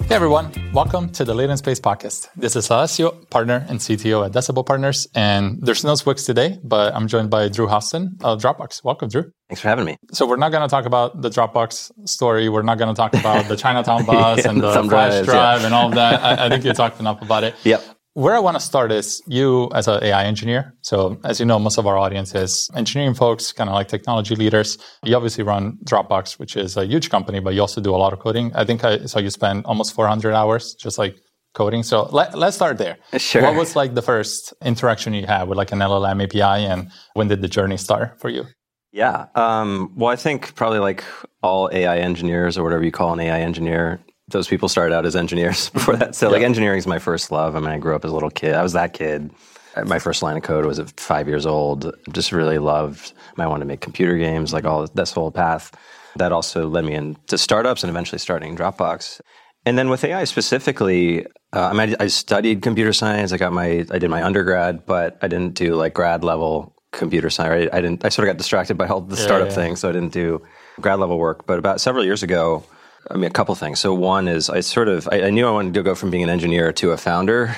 Hey everyone, welcome to the Latent Space Podcast. This is Alessio, partner and CTO at Decibel Partners, and there's no Zwix today, but I'm joined by Drew Houston of Dropbox. Welcome, Drew. Thanks for having me. So we're not going to talk about the Dropbox story. We're not going to talk about the Chinatown bus and the flash drive and all of that. I think you talked enough about it. Yep. Where I want to start is you as an AI engineer. So as you know, most of our audience is engineering folks, kind of like technology leaders. You obviously run Dropbox, which is a huge company, but you also do a lot of coding. I think I saw you spend almost 400 hours just like coding. So let's start there. Sure. What was like the first interaction you had with like an LLM API, and when did the journey start for you? Yeah. Well, I think probably like all AI engineers or whatever you call an AI engineer, those people started out as engineers before that. So like engineering is my first love. I mean, I grew up as a little kid. I was that kid. My first line of code was at 5 years old. Just really loved, I wanted to make computer games, like all this whole path. That also led me into startups and eventually starting Dropbox. And then with AI specifically, I studied computer science. I did my undergrad, but I didn't do like grad level computer science. I sort of got distracted by all the startup things, so I didn't do grad level work. But about several years ago, a couple things. So one is I knew I wanted to go from being an engineer to a founder,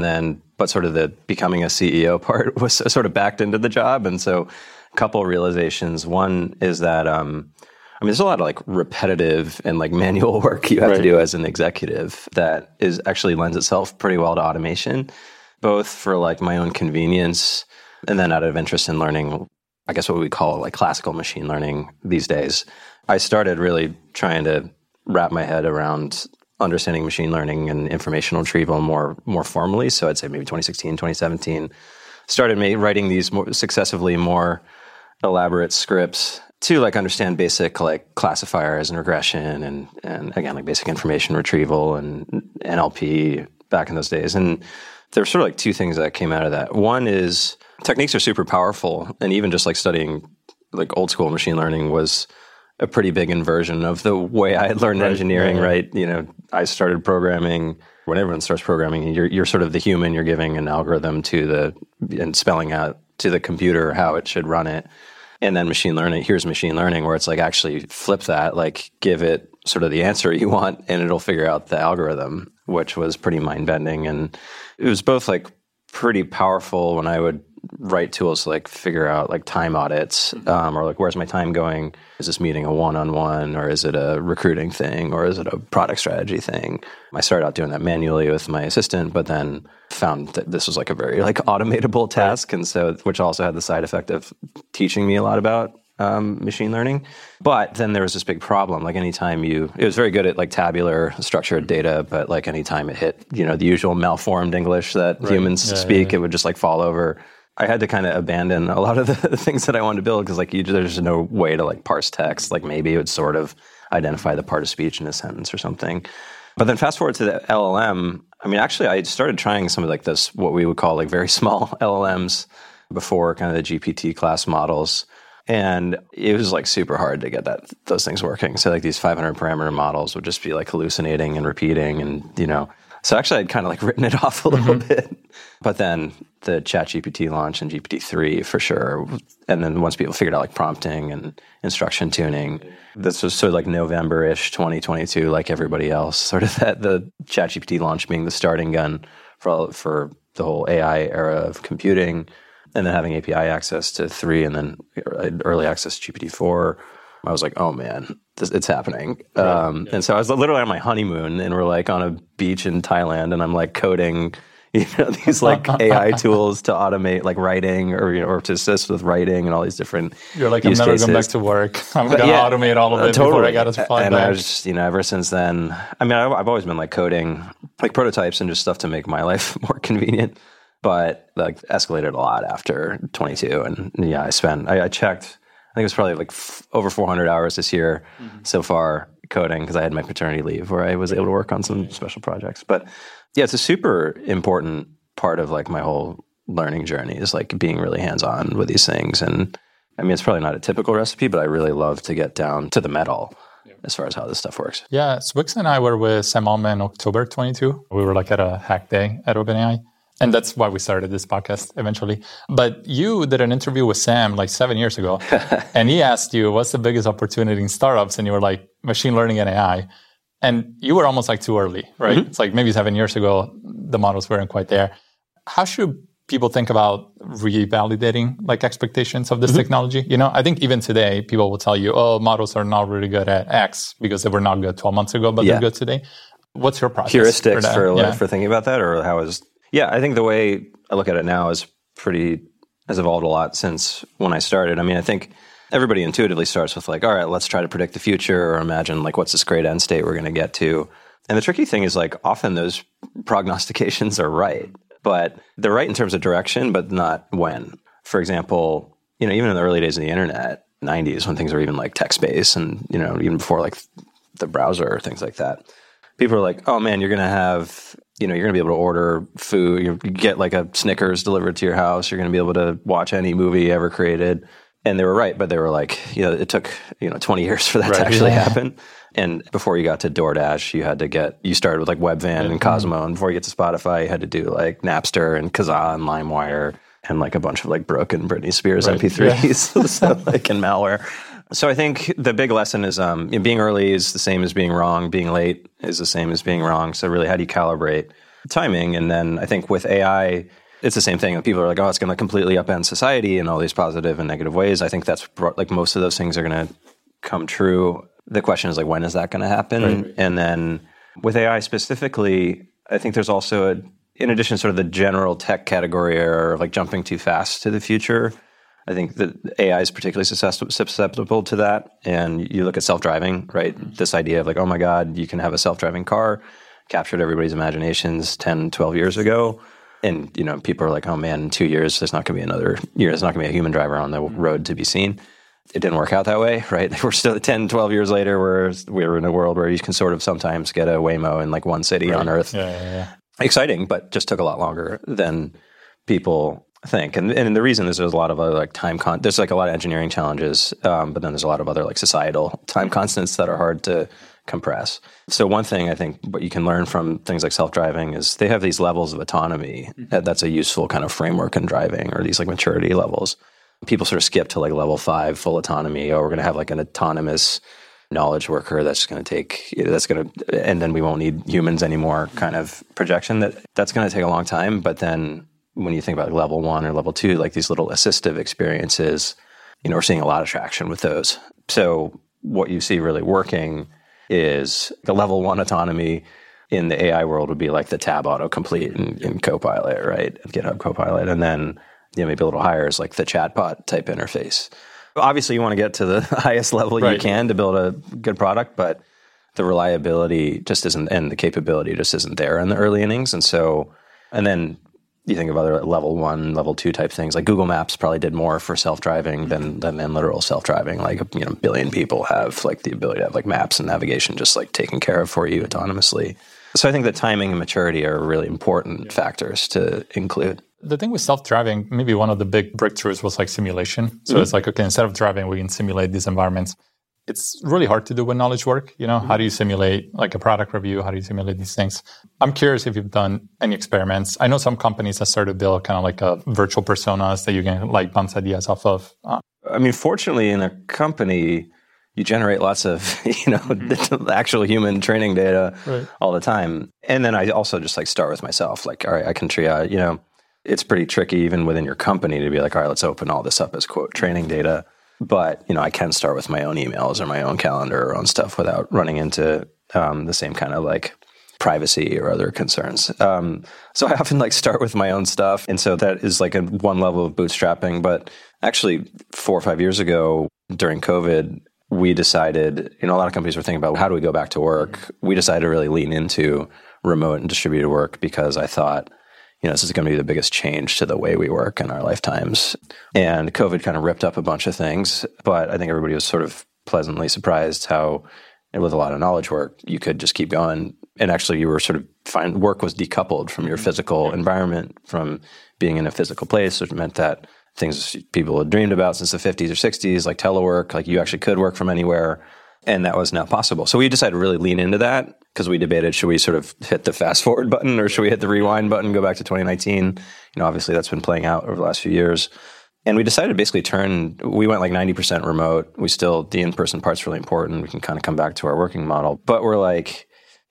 but sort of the becoming a CEO part was sort of backed into the job. And so a couple of realizations. One is that, there's a lot of like repetitive and like manual work you have to do as an executive that actually lends itself pretty well to automation, both for like my own convenience and then out of interest in learning, I guess what we call like classical machine learning these days. I started really trying to wrap my head around understanding machine learning and information retrieval more formally. So I'd say maybe 2016, 2017, started writing these successively more elaborate scripts to like understand basic like classifiers and regression and again, like basic information retrieval and NLP back in those days. And there's sort of like two things that came out of that. One is techniques are super powerful. And even just like studying like old school machine learning was a pretty big inversion of the way I had learned engineering, right? You know, I started programming. When everyone starts programming, you're sort of the human. You're giving an algorithm and spelling out to the computer how it should run it. And then machine learning, here's machine learning, where it's like actually flip that, like give it sort of the answer you want, and it'll figure out the algorithm, which was pretty mind-bending. And it was both like pretty powerful when I would write tools to like figure out like time audits, or like where's my time going? Is this meeting a one-on-one, or is it a recruiting thing, or is it a product strategy thing? I started out doing that manually with my assistant, but then found that this was like a very like automatable task, and so which also had the side effect of teaching me a lot about machine learning. But then there was this big problem. Like anytime it was very good at like tabular structured data, but like anytime it hit, the usual malformed English that humans speak, it would just like fall over. I had to kind of abandon a lot of the things that I wanted to build because like there's no way to like parse text. Like maybe it would sort of identify the part of speech in a sentence or something. But then fast forward to the LLM. Actually I started trying some of like this, what we would call like very small LLMs before kind of the GPT class models. And it was like super hard to get those things working. So like these 500 parameter models would just be like hallucinating and repeating and, so actually I'd kind of like written it off a little bit. But then the ChatGPT launch and GPT-3 for sure. And then once people figured out like prompting and instruction tuning, this was sort of like November-ish 2022, like everybody else, sort of the ChatGPT launch being the starting gun for the whole AI era of computing. And then having API access to 3 and then early access to GPT-4. I was like, oh man, it's happening. And so I was literally on my honeymoon and we're like on a beach in Thailand and I'm like coding, these like AI tools to automate like writing or to assist with writing and all these different You're like, I'm never going back to work. I'm going to automate all of it before I got to fly back. And I was just, ever since then, I've always been like coding like prototypes and just stuff to make my life more convenient. But like escalated a lot after 22. And I checked, I think it was probably like over 400 hours this year so far coding because I had my paternity leave where I was able to work on some special projects. But yeah, it's a super important part of like my whole learning journey is like being really hands-on with these things. And it's probably not a typical recipe, but I really love to get down to the metal as far as how this stuff works. Yeah, Zwix and I were with Sam Altman in October 22. We were like at a hack day at OpenAI. And that's why we started this podcast eventually. But you did an interview with Sam like 7 years ago. And he asked you, what's the biggest opportunity in startups? And you were like, machine learning and AI. And you were almost like too early, right? It's like maybe 7 years ago, the models weren't quite there. How should people think about revalidating like expectations of this technology? You know, I think even today, people will tell you, oh, models are not really good at X because they were not good 12 months ago, but they're good today. What's your process? Heuristics for thinking about that, or how is... Yeah, I think the way I look at it now has evolved a lot since when I started. I mean, I think everybody intuitively starts with like, all right, let's try to predict the future or imagine like what's this great end state we're going to get to. And the tricky thing is like often those prognostications are right, but they're right in terms of direction, but not when. For example, you know, even in the early days of the internet, 90s, when things were even like text-based and, you know, even before like the browser or things like that, people are like, oh man, you're going to have... You know, you're going to be able to order food. You get like a Snickers delivered to your house. You're going to be able to watch any movie ever created. And they were right, but they were like, you know, it took, 20 years for that to actually happen. And before you got to DoorDash, you started with like Webvan and Cosmo. And before you get to Spotify, you had to do like Napster and Kazaa and LimeWire and like a bunch of like broken Britney Spears MP3s so, like, and malware. So I think the big lesson is being early is the same as being wrong. Being late is the same as being wrong. So really, how do you calibrate timing? And then I think with AI, it's the same thing. People are like, oh, it's going to completely upend society in all these positive and negative ways. I think that's like most of those things are going to come true. The question is like, when is that going to happen? Right. And then with AI specifically, I think there's also in addition to sort of the general tech category error of like jumping too fast to the future, I think that AI is particularly susceptible to that. And you look at self-driving, right? This idea of like, oh my God, you can have a self-driving car, captured everybody's imaginations 10, 12 years ago. And, you know, people are like, oh man, in 2 years, there's not going to be another year. There's not going to be a human driver on the road to be seen. It didn't work out that way, right? We're still 10, 12 years later, we're in a world where you can sort of sometimes get a Waymo in like one city on Earth. Yeah. Exciting, but just took a lot longer than people think. And the reason is there's a lot of other like there's like a lot of engineering challenges, but then there's a lot of other like societal time constants that are hard to compress. So one thing I think what you can learn from things like self-driving is they have these levels of autonomy. That's a useful kind of framework in driving, or these like maturity levels. People sort of skip to like level 5, full autonomy. Oh, we're going to have like an autonomous knowledge worker that's going to and then we won't need humans anymore kind of projection. That's going to take a long time. But then when you think about like level 1 or level 2, like these little assistive experiences, you know, we're seeing a lot of traction with those. So what you see really working is the level 1 autonomy in the AI world would be like the tab autocomplete in Copilot, right? GitHub Copilot. And then, you know, maybe a little higher is like the chatbot type interface. Obviously, you want to get to the highest level you can to build a good product, but the reliability just isn't, and the capability just isn't there in the early innings. And then you think of other level 1, level 2 type things, like Google Maps probably did more for self-driving than literal self-driving. Like, you know, 1 billion people have like the ability to have like maps and navigation just like taken care of for you autonomously. So I think that timing and maturity are really important factors to include. The thing with self-driving, maybe one of the big breakthroughs was like simulation. So it's like, okay, instead of driving, we can simulate these environments. It's really hard to do with knowledge work. You know, how do you simulate like a product review? How do you simulate these things? I'm curious if you've done any experiments. I know some companies have started to build kind of like a virtual personas that you can like bounce ideas off of. I mean, fortunately, in a company, you generate lots of, you know, actual human training data all the time. And then I also just like start with myself. Like, all right, I can triage, you know, it's pretty tricky even within your company to be like, all right, let's open all this up as quote training data. But, you know, I can start with my own emails or my own calendar or own stuff without running into the same kind of like privacy or other concerns. So I often like start with my own stuff. And so that is like one level of bootstrapping. But actually 4 or 5 years ago during COVID, we decided, you know, a lot of companies were thinking about how do we go back to work? We decided to really lean into remote and distributed work because I thought, you know, this is going to be the biggest change to the way we work in our lifetimes. And COVID kind of ripped up a bunch of things, but I think everybody was sort of pleasantly surprised how, with a lot of knowledge work, you could just keep going. And actually you were sort of work was decoupled from your physical environment, from being in a physical place, which meant that things people had dreamed about since the 50s or 60s, like telework, like you actually could work from anywhere. And that was now possible. So we decided to really lean into that because we debated, should we sort of hit the fast forward button or should we hit the rewind button, go back to 2019? You know, obviously that's been playing out over the last few years. And we decided to basically we went like 90% remote. The in-person part's really important. We can kind of come back to our working model. But we're like,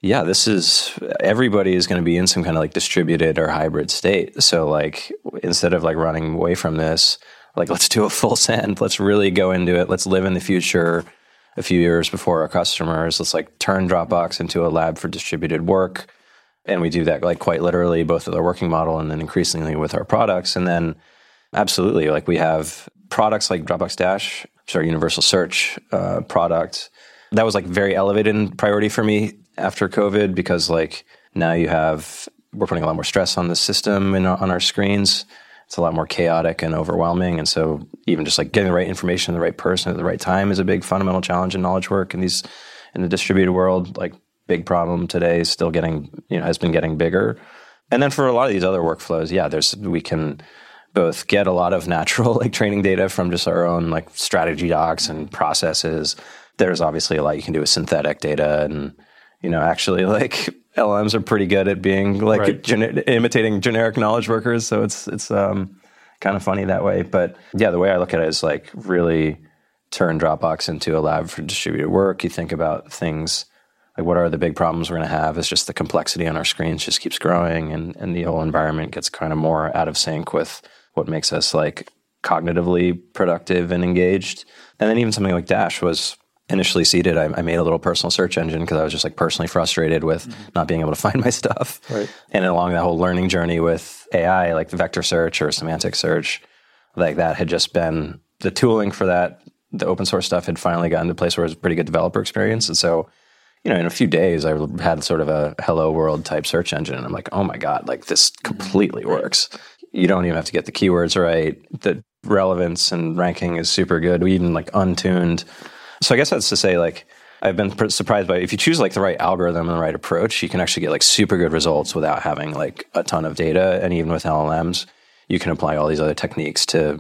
yeah, everybody is going to be in some kind of like distributed or hybrid state. So like, instead of like running away from this, like, let's do a full send. Let's really go into it. Let's live in the future a few years before our customers. Let's like turn Dropbox into a lab for distributed work. And we do that like quite literally, both with our working model and then increasingly with our products. And then absolutely, like we have products like Dropbox Dash, which is our universal search product. That was like very elevated in priority for me after COVID, because like now we're putting a lot more stress on the system and on our screens. It's a lot more chaotic and overwhelming. And so even just like getting the right information to the right person at the right time is a big fundamental challenge in knowledge work in the distributed world. Like, big problem today is still has been getting bigger. And then for a lot of these other workflows, we can both get a lot of natural like training data from just our own like strategy docs and processes. There's obviously a lot you can do with synthetic data, and actually like LLMs are pretty good at being like imitating generic knowledge workers. So it's kind of funny that way. But yeah, the way I look at it is like really turn Dropbox into a lab for distributed work. You think about things like, what are the big problems we're going to have? It's just the complexity on our screens just keeps growing, and the whole environment gets kind of more out of sync with what makes us like cognitively productive and engaged. And then even something like Dash was initially seeded. I made a little personal search engine because I was just like personally frustrated with not being able to find my stuff. Right. And along that whole learning journey with AI, like the vector search or semantic search, like that had just been the tooling for that. The open source stuff had finally gotten to a place where it was a pretty good developer experience. And so, in a few days, I had sort of a hello world type search engine. And I'm like, oh my God, like this completely works. You don't even have to get the keywords right. The relevance and ranking is super good. We even like untuned. So I guess that's to say, like, I've been surprised by, if you choose like the right algorithm and the right approach, you can actually get like super good results without having like a ton of data. And even with LLMs, you can apply all these other techniques to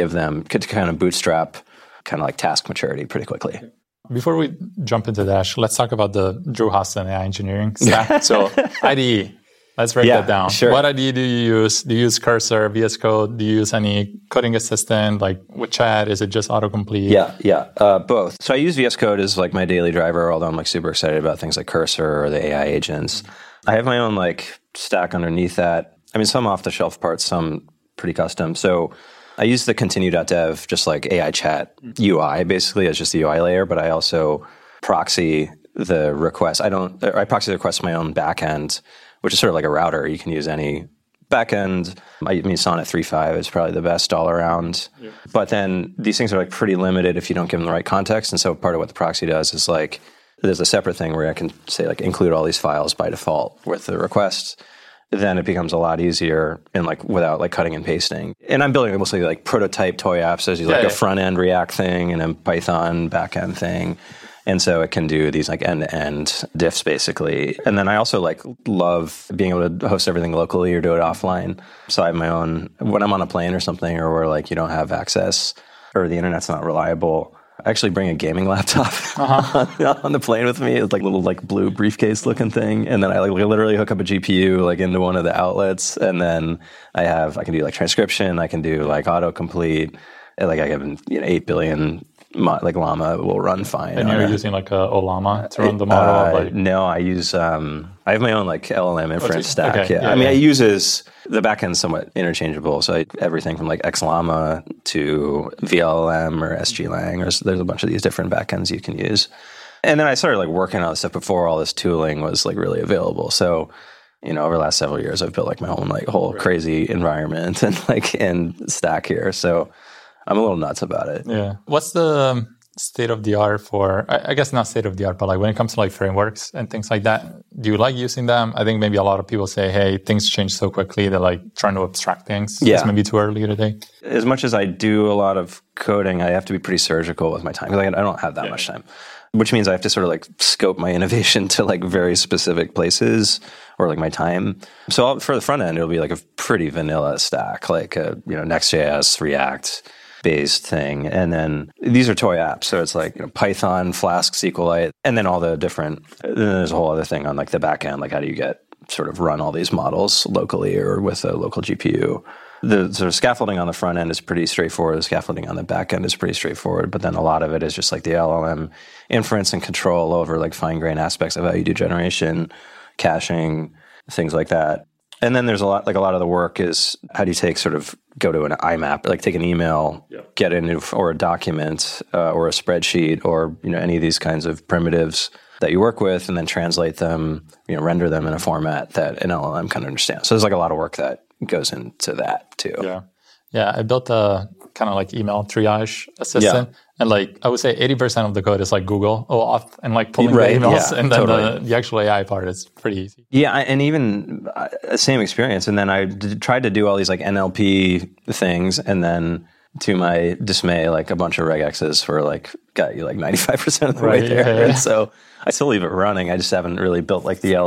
kind of bootstrap kind of like task maturity pretty quickly. Before we jump into Dash, let's talk about the Drew Houston AI engineering stack. So IDE, let's break that down. Sure. What IDE do you use? Do you use Cursor, VS Code? Do you use any coding assistant? Like with chat, is it just autocomplete? Both. So I use VS Code as like my daily driver, although I'm like super excited about things like Cursor or the AI agents. I have my own like stack underneath that. I mean, some off-the-shelf parts, some pretty custom. So I use the continue.dev, just like AI chat UI, basically, as just the UI layer, but I also proxy the request. I proxy the request to my own backend, which is sort of like a router. You can use any backend. I mean, Sonnet 3.5 is probably the best all around. Yeah. But then these things are like pretty limited if you don't give them the right context. And so part of what the proxy does is like, there's a separate thing where I can say like include all these files by default with the request. Then it becomes a lot easier and like without like cutting and pasting. And I'm building mostly like prototype toy apps. So there's like a front end React thing and a Python back end thing. And so it can do these like end-to-end diffs basically. And then I also like love being able to host everything locally or do it offline. So I have my own, when I'm on a plane or something, or where like you don't have access or the internet's not reliable, I actually bring a gaming laptop on the plane with me. It's like a little like blue briefcase looking thing. And then I like literally hook up a GPU like into one of the outlets. And then I can do like transcription. I can do like autocomplete. Like I have 8 billion like Llama will run fine. And you're using like a Ollama to run the model? No, I use, I have my own like LLM inference stack. Okay. Yeah. I mean, it uses, the backend somewhat interchangeable. So everything from like XLlama to VLLM or SGLang, there's a bunch of these different backends you can use. And then I started like working on this stuff before all this tooling was like really available. So, over the last several years, I've built like my own like whole crazy environment and stack here. So I'm a little nuts about it. Yeah. What's the state of the art for, I guess not state of the art, but like when it comes to like frameworks and things like that, do you like using them? I think maybe a lot of people say, hey, things change so quickly. They're like trying to abstract things. Yeah. It's maybe too early today. As much as I do a lot of coding, I have to be pretty surgical with my time because I don't have that much time, which means I have to sort of like scope my innovation to like very specific places or like my time. So for the front end, it'll be like a pretty vanilla stack, like Next.js, React based thing. And then these are toy apps. So it's like Python, Flask, SQLite, and then all the different, then there's a whole other thing on like the back end, like how do you get sort of run all these models locally or with a local GPU. the sort of scaffolding on the front end is pretty straightforward. The scaffolding on the back end is pretty straightforward. But then a lot of it is just like the LLM inference and control over like fine-grained aspects of how you do generation, caching, things like that. And then there's a lot of the work is how do you go to an IMAP, like take an email, get into or a document or a spreadsheet or any of these kinds of primitives that you work with, and then translate them, render them in a format that an LLM can understand. So there's like a lot of work that goes into that too. Yeah. I built a kind of like email triage assistant. And like, I would say 80% of the code is like Google OAuth and like pulling the emails. And then the actual AI part is pretty easy. Yeah. And even same experience. And then I tried to do all these like NLP things. And then to my dismay, like a bunch of regexes were like, got you like 95% of the way there. Yeah. And so I still leave it running. I just haven't really built like the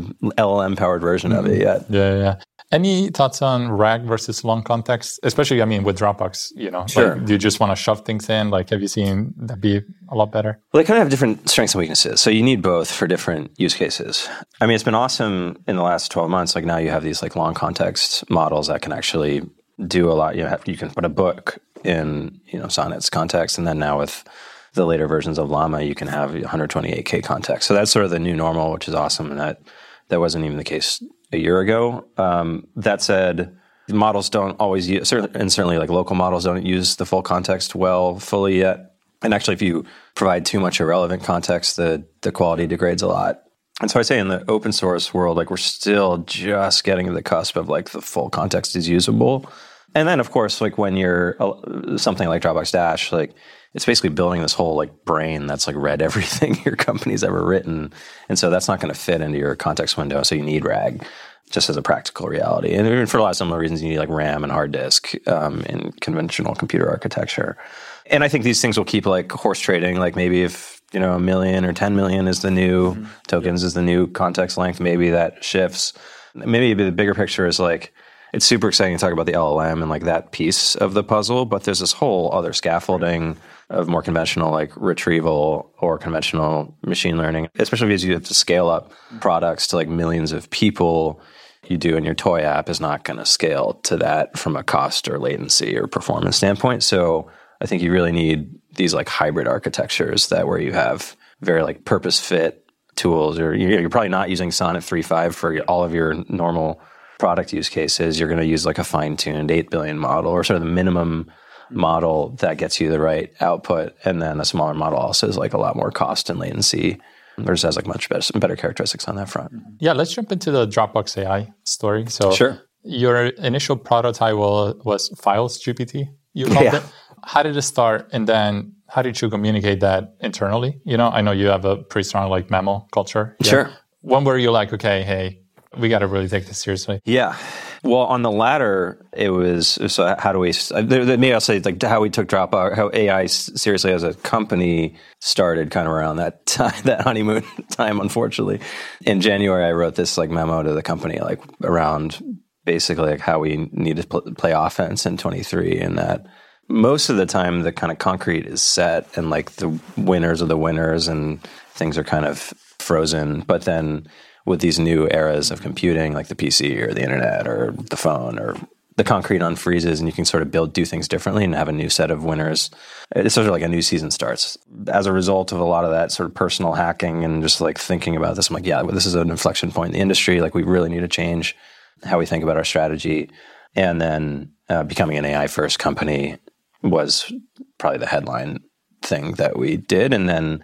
LLM powered version of it yet. Yeah. Any thoughts on RAG versus long context? Especially, with Dropbox, Sure. Like, do you just want to shove things in? Like, have you seen that be a lot better? Well, they kind of have different strengths and weaknesses. So you need both for different use cases. It's been awesome in the last 12 months. Like now you have these like long context models that can actually do a lot. You can put a book in, Sonnet's context. And then now with the later versions of Llama, you can have 128K context. So that's sort of the new normal, which is awesome. And that wasn't even the case a year ago. That said, models don't always use, certainly like local models don't use the full context fully yet. And actually, if you provide too much irrelevant context, the quality degrades a lot. And so I say in the open source world, like we're still just getting to the cusp of like the full context is usable. And then of course, like when you're something like Dropbox Dash, like it's basically building this whole like brain that's like read everything your company's ever written. And so that's not going to fit into your context window. So you need RAG just as a practical reality. And even for a lot of similar reasons, you need like RAM and hard disk in conventional computer architecture. And I think these things will keep like horse trading. Like maybe if, 1 million or 10 million is the new tokens is the new context length, maybe that shifts. Maybe the bigger picture is like, it's super exciting to talk about the LLM and like that piece of the puzzle, but there's this whole other scaffolding of more conventional like retrieval or conventional machine learning, especially because you have to scale up products to like millions of people. You do in your toy app is not going to scale to that from a cost or latency or performance standpoint. So I think you really need these like hybrid architectures where you have very like purpose fit tools, or you're probably not using Sonnet 3.5 for all of your normal product use cases. You're going to use like a fine-tuned 8 billion model or sort of the minimum model that gets you the right output. And then a smaller model also is like a lot more cost and latency. Or just has like much better characteristics on that front. Yeah, let's jump into the Dropbox AI story. So sure. Your initial prototype was Files GPT, you called it. How did it start? And then how did you communicate that internally? I know you have a pretty strong like memo culture. Yeah. Sure. When were you like, okay, hey, we got to really take this seriously? Yeah. Well, on the latter, it was, so how do we, maybe I'll say like how we took Dropbox, how AI seriously as a company started kind of around that time, that honeymoon time, unfortunately. In January, I wrote this like memo to the company, like around basically like how we need to play offense in 23, and that most of the time the kind of concrete is set and like the winners are the winners and things are kind of frozen. But then with these new eras of computing, like the PC or the internet or the phone, or the concrete unfreezes and you can sort of do things differently and have a new set of winners. It's sort of like a new season starts. As a result of a lot of that sort of personal hacking and just like thinking about this, I'm like, yeah, well, this is an inflection point in the industry. Like we really need to change how we think about our strategy. And then becoming an AI first company was probably the headline thing that we did. And then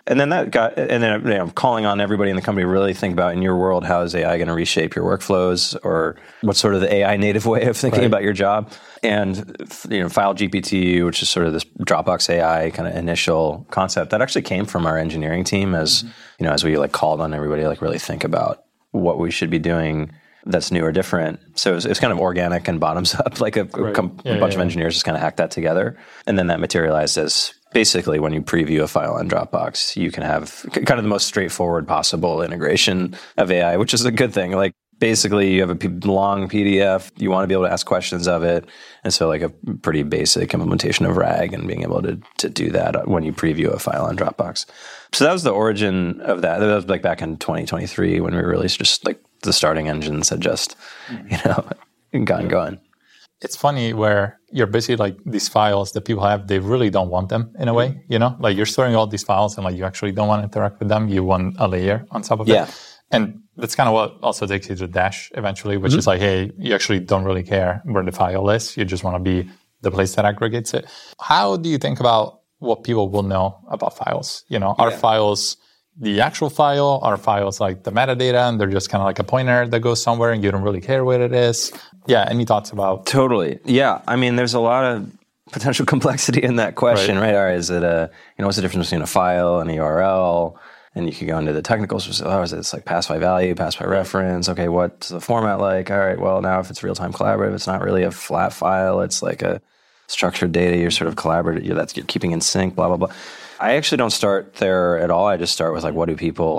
calling on everybody in the company to really think about, in your world, how is AI going to reshape your workflows, or what's sort of the AI native way of thinking about your job? And File GPT, which is sort of this Dropbox AI kind of initial concept that actually came from our engineering team, as as we like called on everybody to like really think about what we should be doing that's new or different. So it's kind of organic and bottoms up, like a bunch of engineers just kind of hacked that together, and then that materialized as. Basically, when you preview a file on Dropbox, you can have kind of the most straightforward possible integration of AI, which is a good thing. Like, basically, you have a long PDF. You want to be able to ask questions of it. And so, like, a pretty basic implementation of RAG and being able to do that when you preview a file on Dropbox. So that was the origin of that. That was like back in 2023 when we released just like the starting engines had just, gotten going. it's funny where you're basically like these files that people have, they really don't want them in a way, like you're storing all these files and like you actually don't want to interact with them. You want a layer on top of it. And that's kind of what also takes you to Dash eventually, which is like, hey, you actually don't really care where the file is. You just want to be the place that aggregates it. How do you think about what people will know about files? Are files the actual file? Are files like the metadata and they're just kind of like a pointer that goes somewhere and you don't really care what it is? Yeah. Any thoughts about? Totally. Yeah. I mean, there's a lot of potential complexity in that question, right? Or is it what's the difference between a file and a URL? And you could go into the technicals. Is it like pass by value, pass by reference? Okay, what's the format like? All right, well, now if it's real-time collaborative, it's not really a flat file. It's like a structured data. You're sort of collaborative. You're keeping in sync, blah, blah, blah. I actually don't start there at all. I just start with like, what do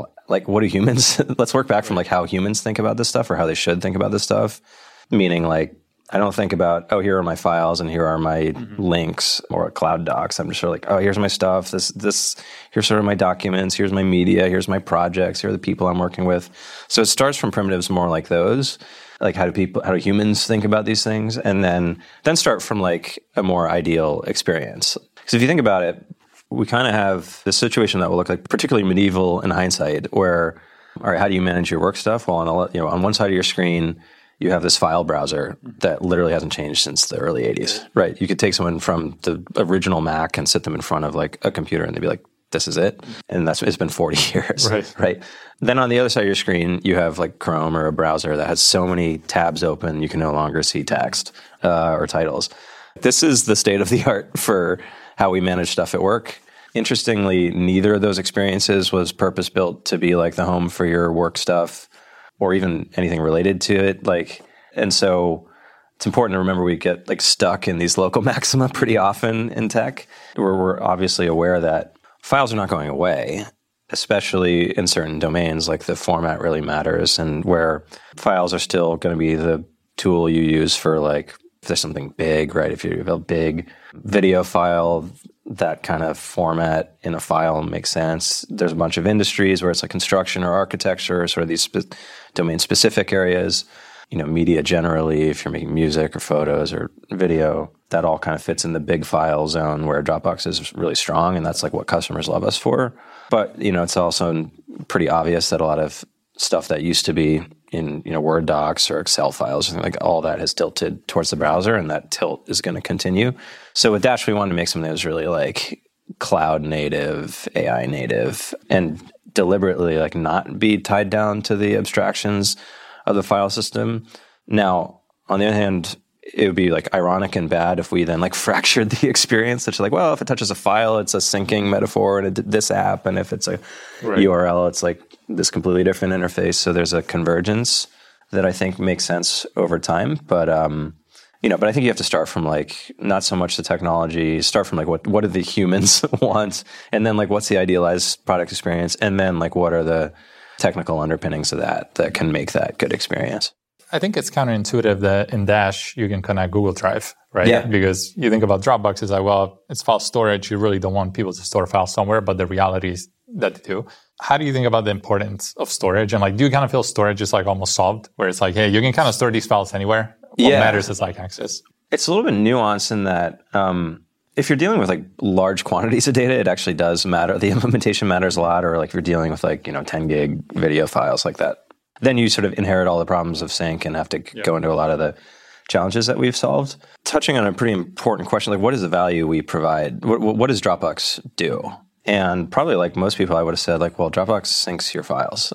humans, let's work back from like how humans think about this stuff or how they should think about this stuff. Meaning like, I don't think about, here are my files and here are my links or Cloud Docs. I'm just sort of like, here's my stuff. Here's sort of my documents. Here's my media. Here's my projects. Here are the people I'm working with. So it starts from primitives more like those. Like how do humans think about these things? And then start from like a more ideal experience. Because if you think about it, we kind of have this situation that will look like particularly medieval in hindsight where, all right, how do you manage your work stuff? Well, on one side of your screen, you have this file browser that literally hasn't changed since the early 80s, right? You could take someone from the original Mac and sit them in front of like a computer and they'd be like, this is it. And it's been 40 years, right? Then on the other side of your screen, you have like Chrome or a browser that has so many tabs open, you can no longer see text or titles. This is the state of the art for how we manage stuff at work. Interestingly, neither of those experiences was purpose-built to be like the home for your work stuff or even anything related to it. And so it's important to remember we get like stuck in these local maxima pretty often in tech, where we're obviously aware that files are not going away, especially in certain domains, like the format really matters, and where files are still going to be the tool you use for like, if there's something big, right? If you have a big video file, that kind of format in a file makes sense. There's a bunch of industries where it's like construction or architecture, sort of these domain-specific areas. Media generally, if you're making music or photos or video, that all kind of fits in the big file zone where Dropbox is really strong, and that's like what customers love us for. But, it's also pretty obvious that a lot of stuff that used to be in Word docs or Excel files, like all that has tilted towards the browser, and that tilt is going to continue. So with Dash, we wanted to make something that was really like cloud native, AI native, and deliberately like not be tied down to the abstractions of the file system. Now, on the other hand, it would be like ironic and bad if we then like fractured the experience, such like, well, if it touches a file, it's a syncing metaphor in this app, and if it's a URL, it's like this completely different interface. So there's a convergence that I think makes sense over time. But but I think you have to start from like not so much the technology, start from like what do the humans want, and then like what's the idealized product experience, and then like what are the technical underpinnings of that can make that good experience. I think it's counterintuitive that in Dash you can connect Google Drive, right? Yeah. Because you think about Dropbox, it's like, well, it's file storage. You really don't want people to store files somewhere, but the reality is that they do. How do you think about the importance of storage? And like, do you kind of feel storage is like almost solved, where it's like, hey, you can kind of store these files anywhere. What matters is like access. It's a little bit nuanced in that if you're dealing with like large quantities of data, it actually does matter. The implementation matters a lot. Or like if you're dealing with like 10 gig video files like that, then you sort of inherit all the problems of sync and have to go into a lot of the challenges that we've solved. Touching on a pretty important question, like what is the value we provide? What does Dropbox do? And probably like most people, I would have said like, well, Dropbox syncs your files.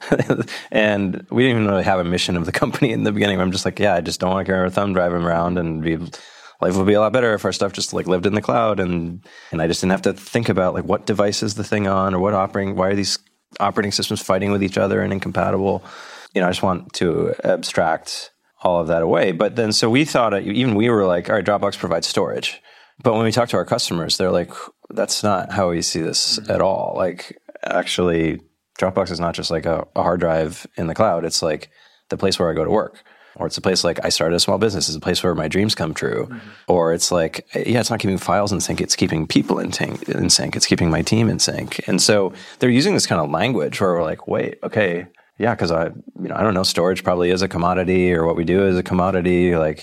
And we didn't even really have a mission of the company in the beginning. I'm just like, I just don't want to carry a thumb drive around, and life would be a lot better if our stuff just like lived in the cloud. And I just didn't have to think about like what device is the thing on, or why are these operating systems fighting with each other and incompatible. I just want to abstract all of that away. But then, so we thought, even we were like, all right, Dropbox provides storage. But when we talk to our customers, they're like, that's not how we see this at all. Like, actually, Dropbox is not just like a hard drive in the cloud. It's like the place where I go to work. Or it's a place like I started a small business. It's a place where my dreams come true. Or it's like, it's not keeping files in sync. It's keeping people in sync. It's keeping my team in sync. And so they're using this kind of language where we're like, wait, okay, because I don't know, storage probably is a commodity, or what we do is a commodity. Like,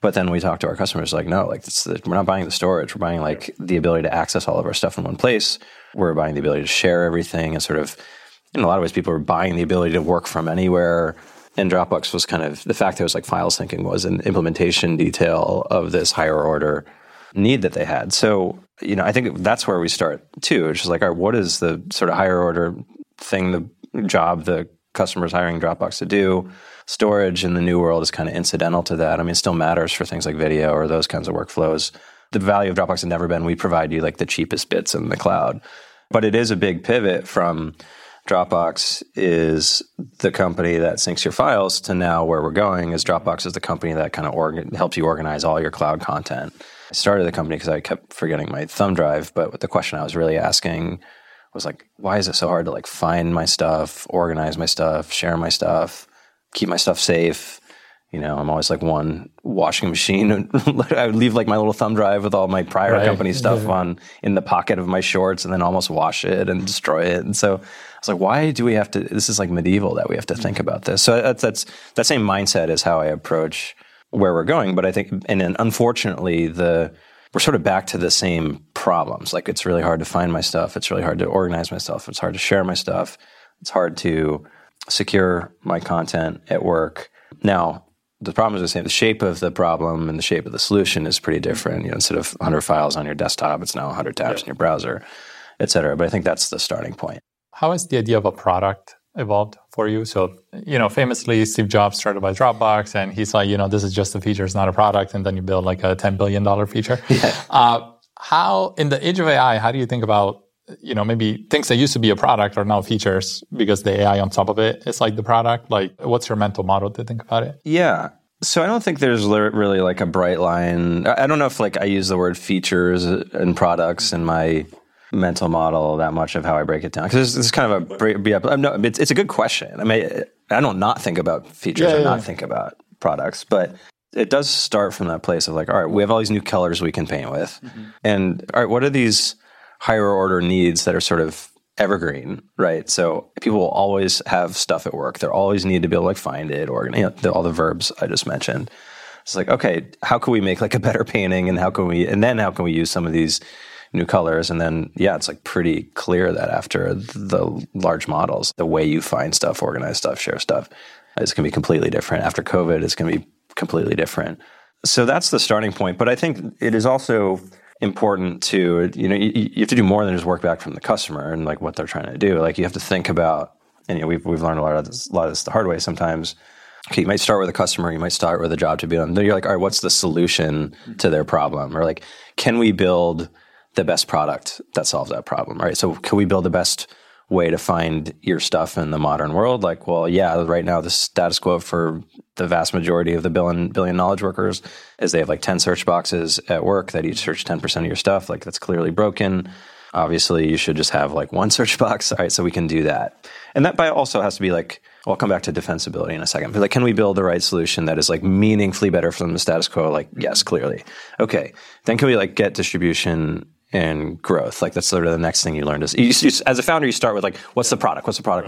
But then we talk to our customers like, no, like we're not buying the storage. We're buying like the ability to access all of our stuff in one place. We're buying the ability to share everything, and sort of, in a lot of ways, people are buying the ability to work from anywhere. And Dropbox was kind of, the fact that it was like file syncing was an implementation detail of this higher order need that they had. So, I think that's where we start too. It's just like, all right, what is the sort of higher order thing, the job the customer's hiring Dropbox to do? Storage in the new world is kind of incidental to that. I mean, it still matters for things like video or those kinds of workflows. The value of Dropbox has never been, we provide you like the cheapest bits in the cloud. But it is a big pivot from Dropbox is the company that syncs your files to now where we're going is Dropbox is the company that kind of helps you organize all your cloud content. I started the company because I kept forgetting my thumb drive, but the question I was really asking was like, why is it so hard to like find my stuff, organize my stuff, share my stuff, keep my stuff safe? I'm always like one washing machine. I would leave like my little thumb drive with all my prior company stuff in the pocket of my shorts and then almost wash it and destroy it. And so I was like, why do we have to, this is like medieval that we have to think about this. So that's that same mindset is how I approach where we're going. But I think, and then unfortunately, we're sort of back to the same problems. Like it's really hard to find my stuff. It's really hard to organize my stuff. It's hard to share my stuff. It's hard to secure my content at work. Now, the problem is the same. The shape of the problem and the shape of the solution is pretty different. Instead of 100 files on your desktop, it's now 100 tabs in your browser, et cetera. But I think that's the starting point. How has the idea of a product evolved for you? So, famously, Steve Jobs started by Dropbox, and he's like, this is just a feature, it's not a product. And then you build like a $10 billion feature. Yeah. How, in the age of AI, how do you think about, maybe things that used to be a product are now features because the AI on top of it is like the product? Like, what's your mental model to think about it? Yeah. So I don't think there's really like a bright line. I don't know if like I use the word features and products in my mental model that much of how I break it down. Because it's kind of it's a good question. I mean, I don't not think about features or not think about products, but it does start from that place of like, all right, we have all these new colors we can paint with. Mm-hmm. And all right, what are these higher order needs that are sort of evergreen, right? So people will always have stuff at work. They'll always need to be able to like find it or all the verbs I just mentioned. It's like, okay, how can we make like a better painting and how can we use some of these new colors? And then, it's like pretty clear that after the large models, the way you find stuff, organize stuff, share stuff is going to be completely different. After COVID, it's going to be completely different. So that's the starting point. But I think it is also important to, you have to do more than just work back from the customer and like what they're trying to do. Like you have to think about, and we've learned a lot of this the hard way sometimes. Okay, you might start with a customer, you might start with a job to be done. Then you're like, all right, what's the solution to their problem? Or like, can we build the best product that solves that problem, right? So can we build the best way to find your stuff in the modern world? Like, well, right now the status quo for the vast majority of the billion knowledge workers is they have like 10 search boxes at work that each search 10% of your stuff. Like that's clearly broken. Obviously, you should just have like one search box. All right, so we can do that. And that also has to be like, I'll come back to defensibility in a second. But like, can we build the right solution that is like meaningfully better from the status quo? Like, yes, clearly. Okay, then can we like get distribution and growth? Like that's sort of the next thing you learn is as a founder, you start with like, what's the product?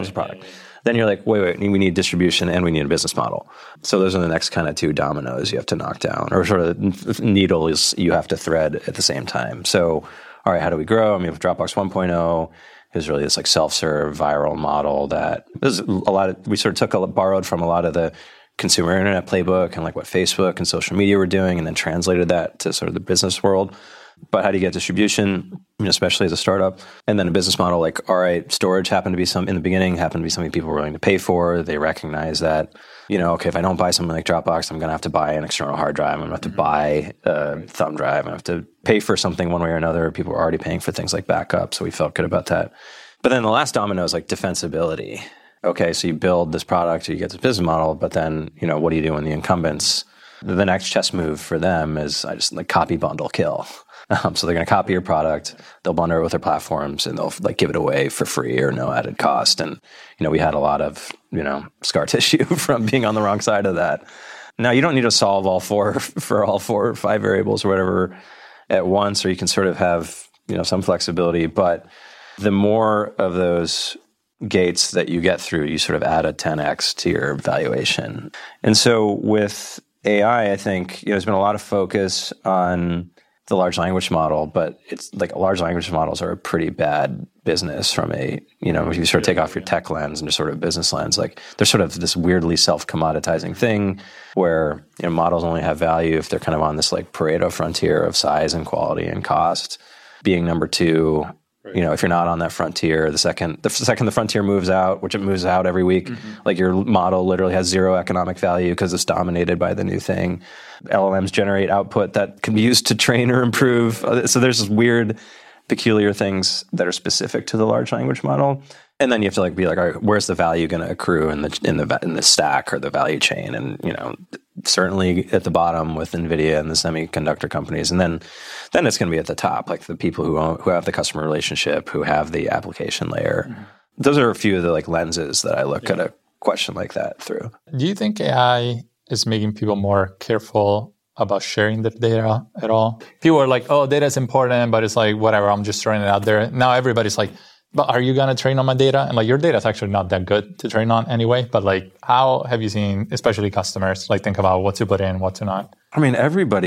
Then you're like, wait, we need distribution and we need a business model. So those are the next kind of two dominoes you have to knock down, or sort of needles you have to thread at the same time. So, all right, how do we grow? I mean, with Dropbox 1.0 is really this like self-serve viral model that is we sort of borrowed from a lot of the consumer internet playbook and like what Facebook and social media were doing, and then translated that to sort of the business world. But how do you get distribution, especially as a startup? And then a business model like, all right, storage happened to be in the beginning, happened to be something people were willing to pay for. They recognize that, okay, if I don't buy something like Dropbox, I'm going to have to buy an external hard drive. I'm going to have to buy a thumb drive. I have to pay for something one way or another. People are already paying for things like backup. So we felt good about that. But then the last domino is like defensibility. Okay, so you build this product, you get this business model, but then, what do you do when the incumbents? The next chess move for them is I just like copy, bundle, kill. So they're going to copy your product, they'll bundle it with their platforms, and they'll like give it away for free or no added cost. And, we had a lot of, scar tissue from being on the wrong side of that. Now, you don't need to solve all 4 or 5 variables or whatever at once, or you can sort of have, some flexibility. But the more of those gates that you get through, you sort of add a 10x to your valuation. And so with AI, I think, there's been a lot of focus on the large language model, but it's like large language models are a pretty bad business from a, if you sort of take off your tech lens and just sort of business lens, like they're sort of this weirdly self-commoditizing thing where, models only have value if they're kind of on this like Pareto frontier of size and quality and cost. Being number two, if you're not on that frontier, the second the frontier moves out, which it moves out every week, like your model literally has zero economic value because it's dominated by the new thing. LLMs generate output that can be used to train or improve. So there's this weird, peculiar things that are specific to the large language model. And then you have to be like, all right, where's the value going to accrue in the stack or the value chain? And certainly at the bottom with NVIDIA and the semiconductor companies, and then it's going to be at the top, like the people who have the customer relationship, who have the application layer. Mm-hmm. Those are a few of the lenses that I look at a question like that through. Do you think AI is making people more careful about sharing the data at all? People are like, oh, data is important, but it's like, whatever, I'm just throwing it out there. Now everybody's like, but are you going to train on my data? And your data is actually not that good to train on anyway. But how have you seen, especially customers, think about what to put in, what to not? I mean, everybody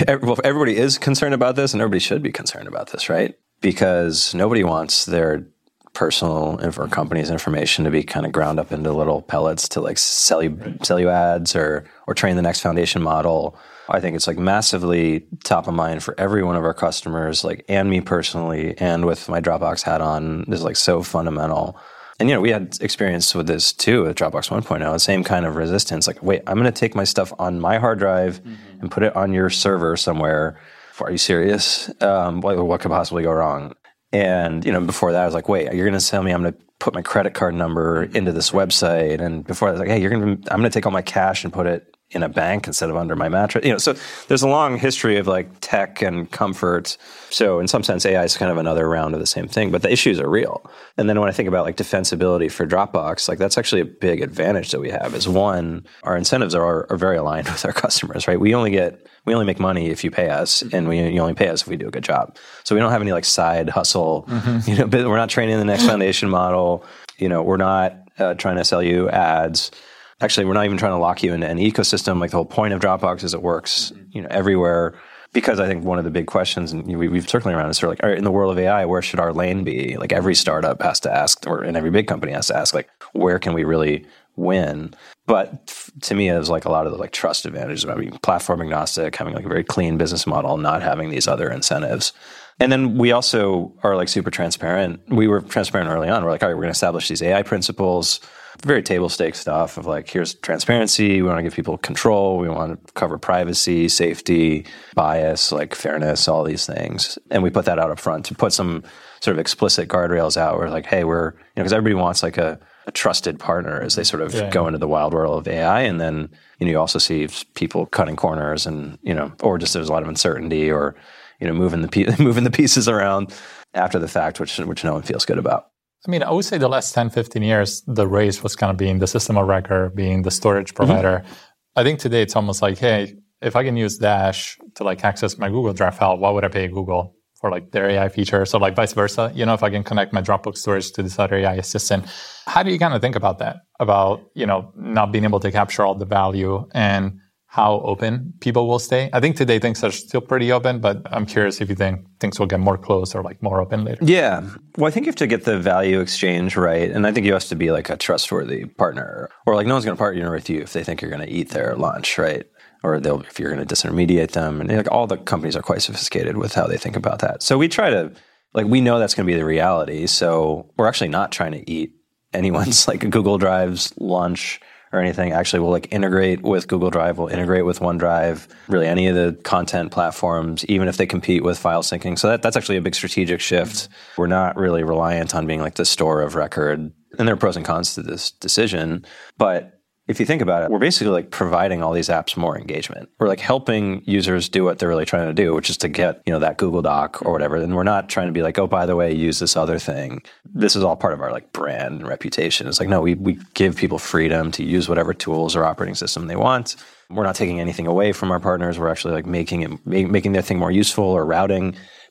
is concerned about this, and everybody should be concerned about this, right? Because nobody wants their personal or company's information to be kind of ground up into little pellets to sell you ads or train the next foundation model. I think it's massively top of mind for every one of our customers, and me personally, and with my Dropbox hat on, this is so fundamental. And we had experience with this too with Dropbox 1.0, the same kind of resistance. Wait, I'm going to take my stuff on my hard drive and put it on your server somewhere. Are you serious? What could possibly go wrong? And before that, I was like, wait, you're going to tell me I'm going to put my credit card number into this website? And before that, I was like, hey, I'm going to take all my cash and put it in a bank instead of under my mattress. So there's a long history of tech and comfort. So in some sense, AI is kind of another round of the same thing, but the issues are real. And then when I think about defensibility for Dropbox, that's actually a big advantage that we have is one, our incentives are very aligned with our customers, right? We only make money if you pay us, and you only pay us if we do a good job. So we don't have any side hustle, but we're not training the next foundation model. We're not trying to sell you ads. Actually, we're not even trying to lock you into an ecosystem. The whole point of Dropbox is it works, everywhere. Because I think one of the big questions, and we've circling around, is sort of all right, in the world of AI, where should our lane be? Every startup has to ask, and every big company has to ask, where can we really win? But to me, it was a lot of the trust advantages about being platform agnostic, having a very clean business model, not having these other incentives. And then we also are super transparent. We were transparent early on. We're all right, we're going to establish these AI principles. Very table stakes stuff of here's transparency. We want to give people control. We want to cover privacy, safety, bias, fairness, all these things. And we put that out up front to put some sort of explicit guardrails out where hey, we're, because everybody wants a trusted partner as they sort of go into the wild world of AI. And then, you also see people cutting corners and, or just there's a lot of uncertainty or, moving the pieces around after the fact, which no one feels good about. I would say the last 10, 15 years, the race was kind of being the system of record, being the storage provider. I think today it's almost hey, if I can use Dash to access my Google Drive file, why would I pay Google for their AI feature? So vice versa, if I can connect my Dropbox storage to this other AI assistant. How do you kind of think about that? About, not being able to capture all the value and how open people will stay? I think today things are still pretty open, but I'm curious if you think things will get more closed or more open later. Yeah. Well, I think you have to get the value exchange right. And I think you have to be a trustworthy partner. Or no one's going to partner with you if they think you're going to eat their lunch, right? Or if you're going to disintermediate them. And all the companies are quite sophisticated with how they think about that. So we try to, we know that's going to be the reality. So we're actually not trying to eat anyone's Google Drive's lunch or anything. Actually, we'll integrate with Google Drive, we'll integrate with OneDrive, really any of the content platforms, even if they compete with file syncing. So that's actually a big strategic shift. We're not really reliant on being the store of record. And there are pros and cons to this decision. But if you think about it, we're basically providing all these apps more engagement. We're helping users do what they're really trying to do, which is to get, that Google Doc or whatever. And we're not trying to be oh, by the way, use this other thing. This is all part of our brand and reputation. It's no, we give people freedom to use whatever tools or operating system they want. We're not taking anything away from our partners. We're actually making their thing more useful or routing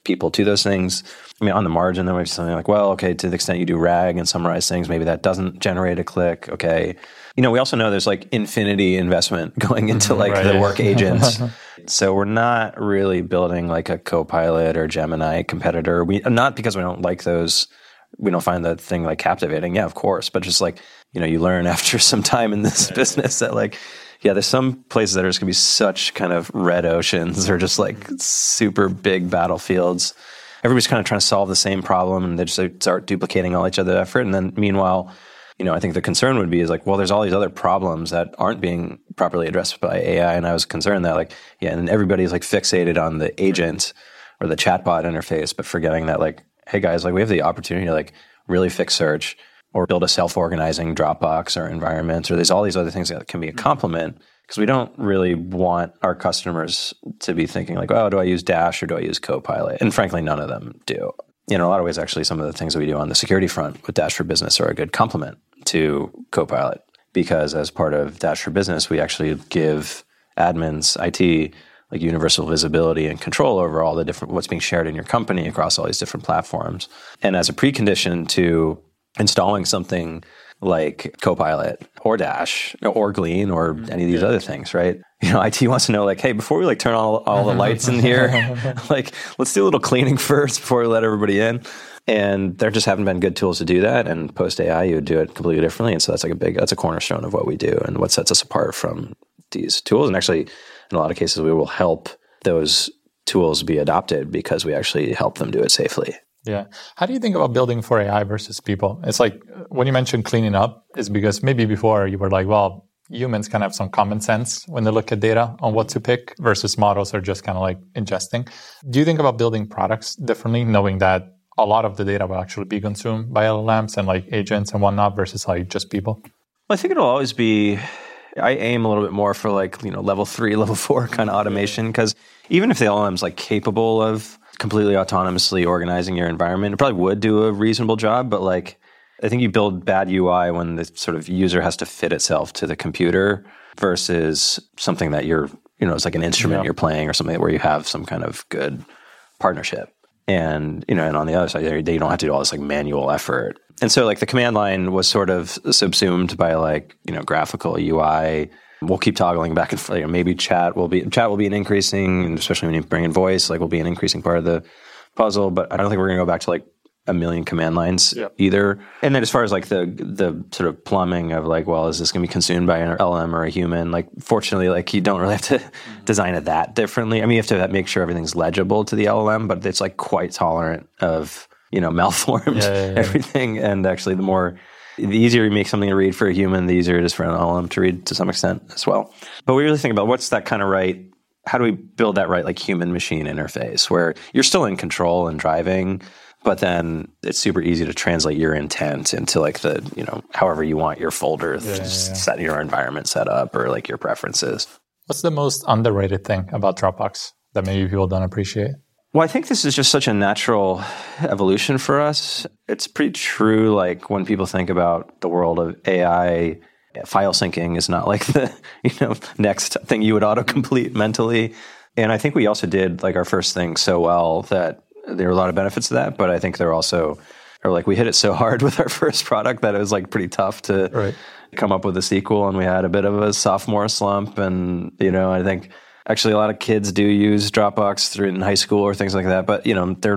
people to those things. I mean, on the margin, there might be something like, well, okay, to the extent you do RAG and summarize things, maybe that doesn't generate a click. Okay. We also know there's like infinity investment going into like the work agents. So we're not really building like a Copilot or Gemini competitor. Not because we don't like those. We don't find that thing like captivating. Yeah, of course. But just like, you learn after some time in this business that like, yeah, there's some places that are just going to be such kind of red oceans or just like super big battlefields. Everybody's kind of trying to solve the same problem and they just start duplicating all each other's effort. And then meanwhile, I think the concern would be is like, well, there's all these other problems that aren't being properly addressed by AI. And I was concerned that like, yeah, and everybody's like fixated on the agent or the chatbot interface, but forgetting that like, hey guys, like we have the opportunity to like really fix search or build a self-organizing Dropbox or environment, or there's all these other things that can be a complement, because we don't really want our customers to be thinking like, oh, do I use Dash or do I use Copilot? And frankly, none of them do. In a lot of ways, actually, some of the things that we do on the security front with Dash for Business are a good complement to Copilot, because as part of Dash for Business, we actually give admins, IT, like universal visibility and control over all the different, what's being shared in your company across all these different platforms. And as a precondition to installing something like Copilot or Dash or Glean or any of these other things, right? IT wants to know like, hey, before we like turn all the lights in here, like let's do a little cleaning first before we let everybody in. And there just haven't been good tools to do that. And post AI, you would do it completely differently. And so that's a cornerstone of what we do and what sets us apart from these tools. And actually, in a lot of cases, we will help those tools be adopted because we actually help them do it safely. Yeah. How do you think about building for AI versus people? It's like when you mentioned cleaning up, is because maybe before you were like, well, humans kind of have some common sense when they look at data on what to pick versus models are just kind of like ingesting. Do you think about building products differently, knowing that a lot of the data will actually be consumed by LLMs and like agents and whatnot versus like just people? Well, I think it'll always be, I aim a little bit more for like, level 3, level 4 kind of automation, because even if the LLM's like capable of completely autonomously organizing your environment, it probably would do a reasonable job, but like I think you build bad UI when the sort of user has to fit itself to the computer versus something that you're, it's like an instrument you're playing or something where you have some kind of good partnership. And, and on the other side, you don't have to do all this like manual effort. And so like the command line was sort of subsumed by like, graphical UI. We'll keep toggling back and forth. Maybe chat will be an increasing, and especially when you bring in voice, like will be an increasing part of the puzzle. But I don't think we're going to go back to like a million command lines either. And then as far as like the sort of plumbing of like, well, is this going to be consumed by an LLM or a human? Like, fortunately, like you don't really have to design it that differently. I mean, you have to make sure everything's legible to the LLM, but it's like quite tolerant of, malformed everything. And actually the easier you make something to read for a human, the easier it is for an LLM to read to some extent as well. But we really think about what's that kind of right, how do we build that right like human-machine interface where you're still in control and driving, but then it's super easy to translate your intent into like the, however you want your folder set, your environment set up or like your preferences. What's the most underrated thing about Dropbox that maybe people don't appreciate? Well, I think this is just such a natural evolution for us. It's pretty true, like when people think about the world of AI, file syncing is not like the next thing you would autocomplete mentally. And I think we also did like our first thing so well that there were a lot of benefits to that. But I think there also are like we hit it so hard with our first product that it was like pretty tough to come up with a sequel. And we had a bit of a sophomore slump. And, I think actually a lot of kids do use Dropbox through in high school or things like that. But, they're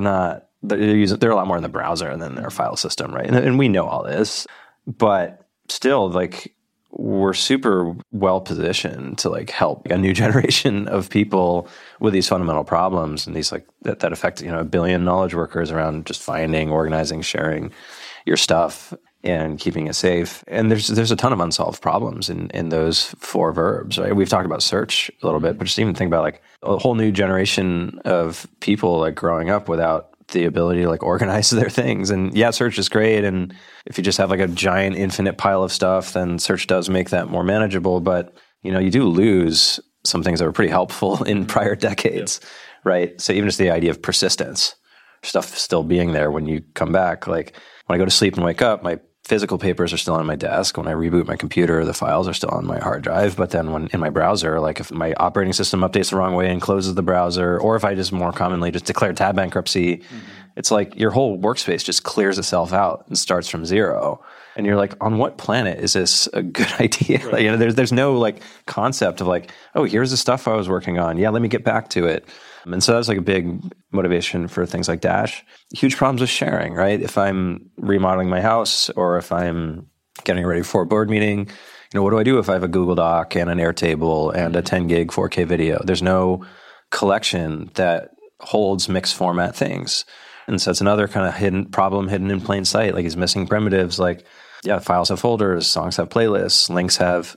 a lot more in the browser than their file system, right? And we know all this. But still, like, we're super well positioned to like help a new generation of people with these fundamental problems and these like that affect a billion knowledge workers around just finding, organizing, sharing your stuff and keeping it safe. And there's a ton of unsolved problems in those 4 verbs, right? We've talked about search a little bit, but just even think about like a whole new generation of people like growing up without the ability to like organize their things. And yeah, search is great. And if you just have like a giant infinite pile of stuff, then search does make that more manageable. But, you do lose some things that were pretty helpful in prior decades, right? So even just the idea of persistence, stuff still being there when you come back. Like when I go to sleep and wake up, my physical papers are still on my desk. When I reboot my computer, the files are still on my hard drive. But then when in my browser, like if my operating system updates the wrong way and closes the browser, or if I just more commonly just declare tab bankruptcy, it's like your whole workspace just clears itself out and starts from zero. And you're like, on what planet is this a good idea? Right. Like, there's no like concept of like, oh, here's the stuff I was working on. Yeah, let me get back to it. And so that's like a big motivation for things like Dash. Huge problems with sharing, right? If I'm remodeling my house or if I'm getting ready for a board meeting, what do I do if I have a Google Doc and an Airtable and a 10 gig 4K video? There's no collection that holds mixed format things. And so it's another kind of hidden in plain sight. Like he's missing primitives like, yeah, files have folders, songs have playlists, links have,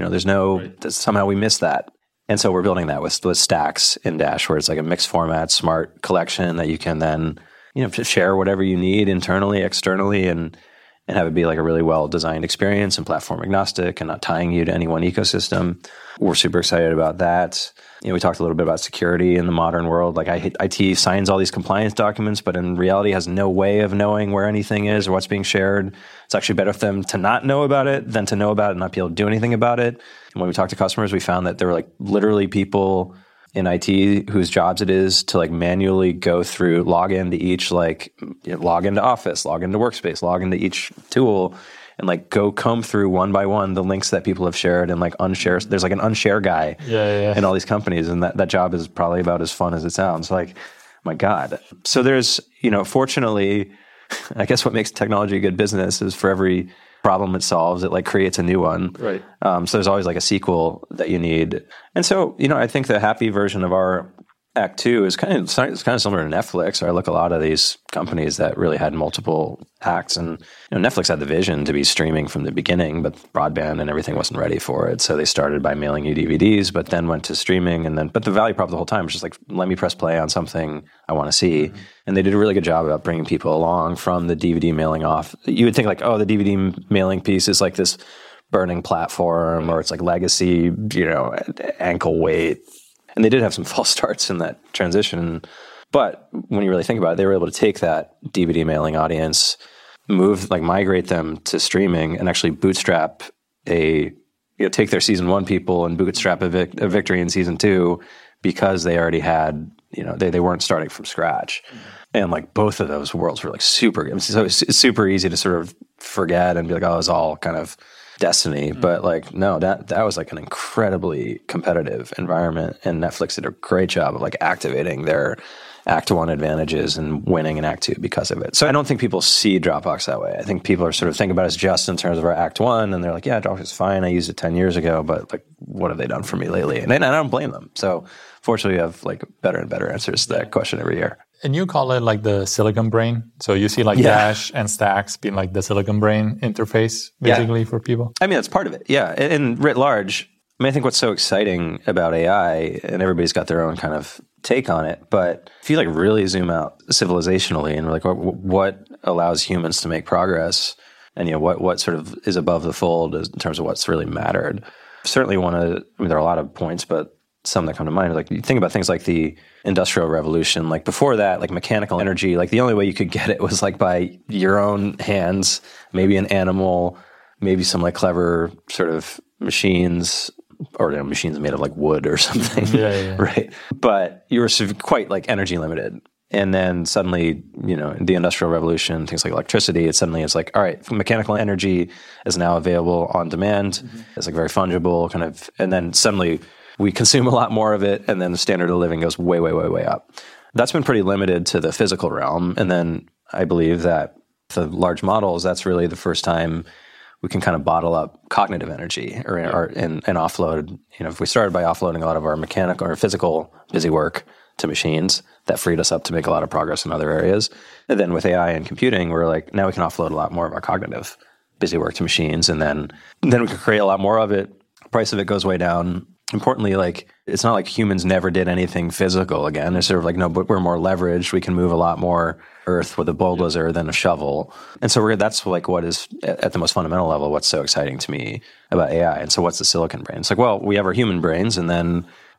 somehow we miss that. And so we're building that with Stacks in Dash, where it's like a mixed format, smart collection that you can then, share whatever you need internally, externally, and have it be like a really well-designed experience and platform agnostic and not tying you to any one ecosystem. We're super excited about that. We talked a little bit about security in the modern world. Like IT signs all these compliance documents, but in reality has no way of knowing where anything is or what's being shared. It's actually better for them to not know about it than to know about it and not be able to do anything about it. And when we talked to customers, we found that there were like literally people in IT whose jobs it is to like manually go through, log into each, log into Office, log into Workspace, log into each tool, and like go comb through one by one the links that people have shared and like unshare. There's like an unshare guy in all these companies, and that job is probably about as fun as it sounds. Like, my God. So there's, fortunately, I guess what makes technology a good business is for every problem it solves, it like creates a new one. Right. So there's always like a sequel that you need. And so, I think the happy version of our Act 2 is kind of similar to Netflix. I look at a lot of these companies that really had multiple acts, and Netflix had the vision to be streaming from the beginning, but broadband and everything wasn't ready for it. So they started by mailing you DVDs, but then went to streaming, but the value prop the whole time was just like, let me press play on something I want to see. Mm-hmm. And they did a really good job about bringing people along from the DVD mailing off. You would think like, oh, the DVD mailing piece is like this burning platform, or it's like legacy, ankle weight. And they did have some false starts in that transition. But when you really think about it, they were able to take that DVD mailing audience, migrate them to streaming, and actually bootstrap take their season 1 people and bootstrap a victory in season 2 because they already had, they weren't starting from scratch. Mm-hmm. And like both of those worlds were like super, so it's super easy to sort of forget and be like, oh, it's all kind of destiny. Mm-hmm. But like, no, that was like an incredibly competitive environment, and Netflix did a great job of like activating their Act 1 advantages and winning in Act 2 because of it. So I don't think people see Dropbox that way. I think people are sort of thinking about us just in terms of our Act 1, and they're like, yeah, Dropbox is fine. I used it 10 years ago, but like, what have they done for me lately? And I don't blame them. So fortunately, we have like better and better answers to that question every year. And you call it like the silicon brain. So you see like Dash and Stacks being like the silicon brain interface basically for people. I mean, that's part of it. Yeah. And writ large, I think what's so exciting about AI, and everybody's got their own kind of take on it, but if you like really zoom out civilizationally and like what allows humans to make progress, and what sort of is above the fold in terms of what's really mattered. Certainly there are a lot of points, but some that come to mind are like, you think about things like the Industrial Revolution, like before that, like mechanical energy, like the only way you could get it was like by your own hands, maybe an animal, maybe some like clever sort of machines, or machines made of like wood or something, right? But you were quite like energy limited. And then suddenly, the Industrial Revolution, things like electricity, it's like, all right, mechanical energy is now available on demand. Mm-hmm. It's like very fungible kind of, and then suddenly we consume a lot more of it, and then the standard of living goes way, way, way, way up. That's been pretty limited to the physical realm. And then I believe that the large models, that's really the first time we can kind of bottle up cognitive energy and offload. If we started by offloading a lot of our mechanical or physical busy work to machines, that freed us up to make a lot of progress in other areas. And then with AI and computing, we're like, now we can offload a lot more of our cognitive busy work to machines, and then we can create a lot more of it. The price of it goes way down. Importantly, like, it's not like humans never did anything physical again. It's sort of like, no, but we're more leveraged. We can move a lot more earth with a bulldozer than a shovel. And so that's like what is at the most fundamental level, what's so exciting to me about AI. And so what's the silicon brain? It's like, well, we have our human brains, and then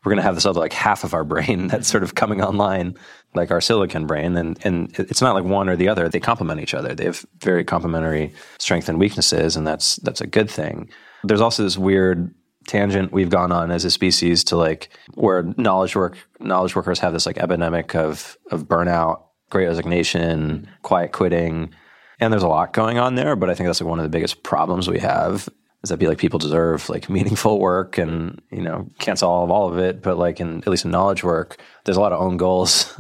we're going to have this other like half of our brain that's sort of coming online, like our silicon brain. And it's not like one or the other. They complement each other. They have very complementary strengths and weaknesses, and that's a good thing. There's also this weird tangent we've gone on as a species to like where knowledge workers have this like epidemic of burnout, great resignation, quiet quitting. And there's a lot going on there, but I think that's like one of the biggest problems we have is that people deserve like meaningful work and, can't solve all of it. But like at least in knowledge work, there's a lot of own goals,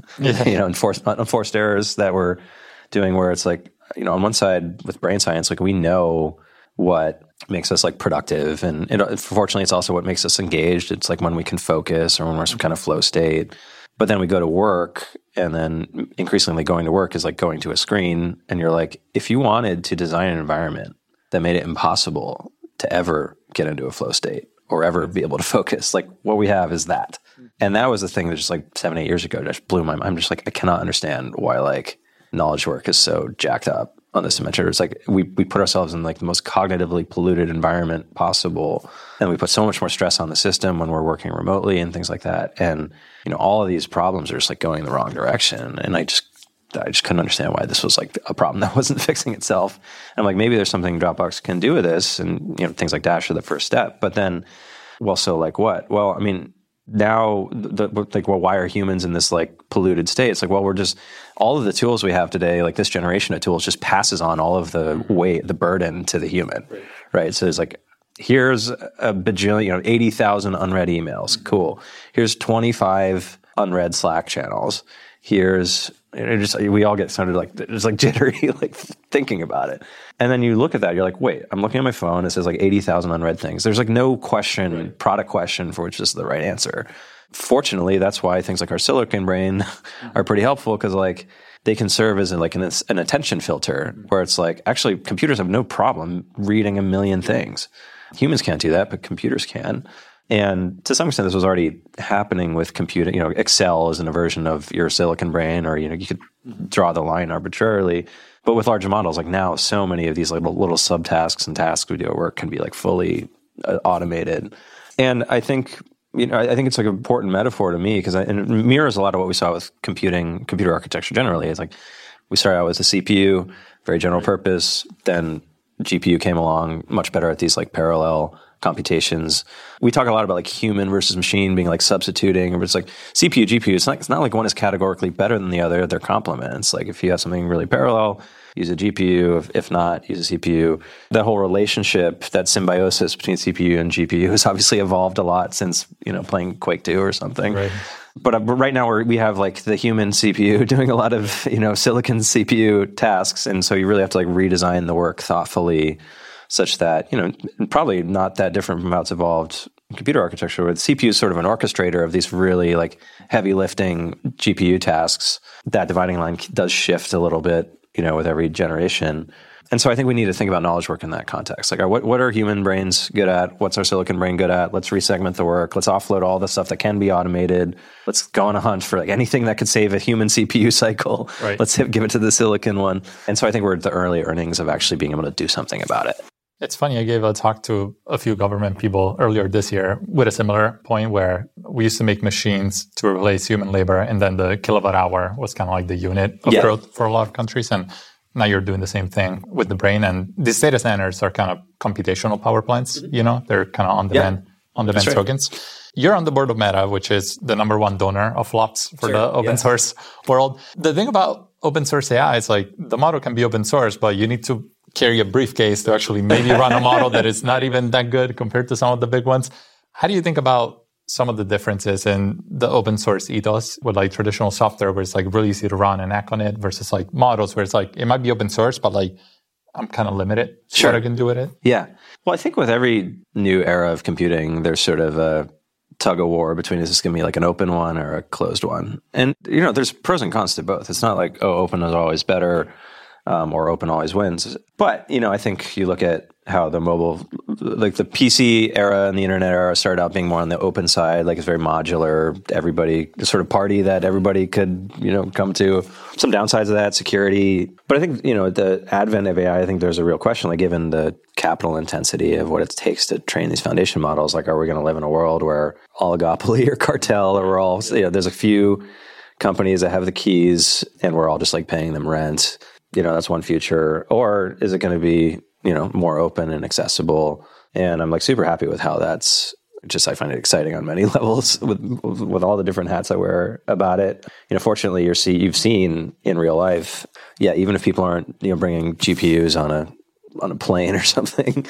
enforced errors that we're doing where it's like, on one side with brain science, like we know what makes us like productive. And fortunately, it's also what makes us engaged. It's like when we can focus or when we're in some kind of flow state. But then we go to work, and then increasingly going to work is like going to a screen. And you're like, if you wanted to design an environment that made it impossible to ever get into a flow state or ever be able to focus, like what we have is that. And that was the thing that just like 7-8 years ago just blew my mind. I'm just like, I cannot understand why like knowledge work is so jacked up on this dimension. It's like we put ourselves in like the most cognitively polluted environment possible, and we put so much more stress on the system when we're working remotely and things like that. And all of these problems are just like going in the wrong direction. And I just couldn't understand why this was like a problem that wasn't fixing itself. And I'm like, maybe there's something Dropbox can do with this, and things like Dash are the first step. But then, well, so like what? Well, I mean, now why are humans in this like polluted state? It's like, well, we're just all of the tools we have today, like this generation of tools just passes on all of the weight, the burden to the human, right? So it's like, here's a bajillion, 80,000 unread emails. Cool. Here's 25 unread Slack channels. Here's we all get sounded like it's like jittery, like thinking about it. And then you look at that, you're like, wait, I'm looking at my phone. It says like 80,000 unread things. There's like no question, product question for which this is the right answer. Fortunately, that's why things like our silicon brain are pretty helpful, because like they can serve as like an attention filter where it's like, actually computers have no problem reading a million things. Humans can't do that, but computers can. And to some extent, this was already happening with computing. Excel is a version of your silicon brain, or, you could draw the line arbitrarily. But with large models, like now, so many of these like little subtasks and tasks we do at work can be like fully automated. And I think, I think it's like an important metaphor to me, because it mirrors a lot of what we saw with computer architecture generally. It's like we started out with a CPU, very general purpose. Then GPU came along, much better at these like parallel computations. We talk a lot about like human versus machine being like substituting, or it's like CPU, GPU. It's not like one is categorically better than the other. They're complements. Like if you have something really parallel, use a GPU. If not, use a CPU. That whole relationship, that symbiosis between CPU and GPU has obviously evolved a lot since, playing Quake 2 or something. Right. But right now we have like the human CPU doing a lot of, silicon CPU tasks. And so you really have to like redesign the work thoughtfully, such that, probably not that different from how it's evolved in computer architecture, where the CPU is sort of an orchestrator of these really like heavy lifting GPU tasks. That dividing line does shift a little bit, with every generation. And so I think we need to think about knowledge work in that context. Like, what are human brains good at? What's our silicon brain good at? Let's resegment the work. Let's offload all the stuff that can be automated. Let's go on a hunt for like anything that could save a human CPU cycle. Right. Let's give it to the silicon one. And so I think we're at the early innings of actually being able to do something about it. It's funny, I gave a talk to a few government people earlier this year with a similar point where we used to make machines to replace human labor, and then the kilowatt hour was kind of like the unit of growth for a lot of countries. And now you're doing the same thing with the brain. And these data centers are kind of computational power plants, they're kind of on-demand tokens. Right. You're on the board of Meta, which is the number one donor of flops for the open source world. The thing about open source AI is like the model can be open source, but you need to carry a briefcase to actually maybe run a model that is not even that good compared to some of the big ones. How do you think about some of the differences in the open source ethos with like traditional software where it's like really easy to run and act on it versus like models where it's like, it might be open source, but like I'm kind of limited to what I can do with it? Yeah. Well, I think with every new era of computing, there's sort of a tug of war between, is this going to be like an open one or a closed one? And, there's pros and cons to both. It's not like, open is always better. Or open always wins. But, I think you look at how the mobile like the PC era and the internet era started out being more on the open side, like it's very modular, everybody, sort of party that everybody could, come to. Some downsides of that, security. But I think, the advent of AI, I think there's a real question, like given the capital intensity of what it takes to train these foundation models, like are we going to live in a world where oligopoly or cartel, or we're all, there's a few companies that have the keys and we're all just like paying them rent. That's one future. Or is it going to be, more open and accessible? And I'm like super happy with how that's just, I find it exciting on many levels with all the different hats I wear about it. Fortunately, you've seen in real life, even if people aren't, bringing GPUs on a plane or something,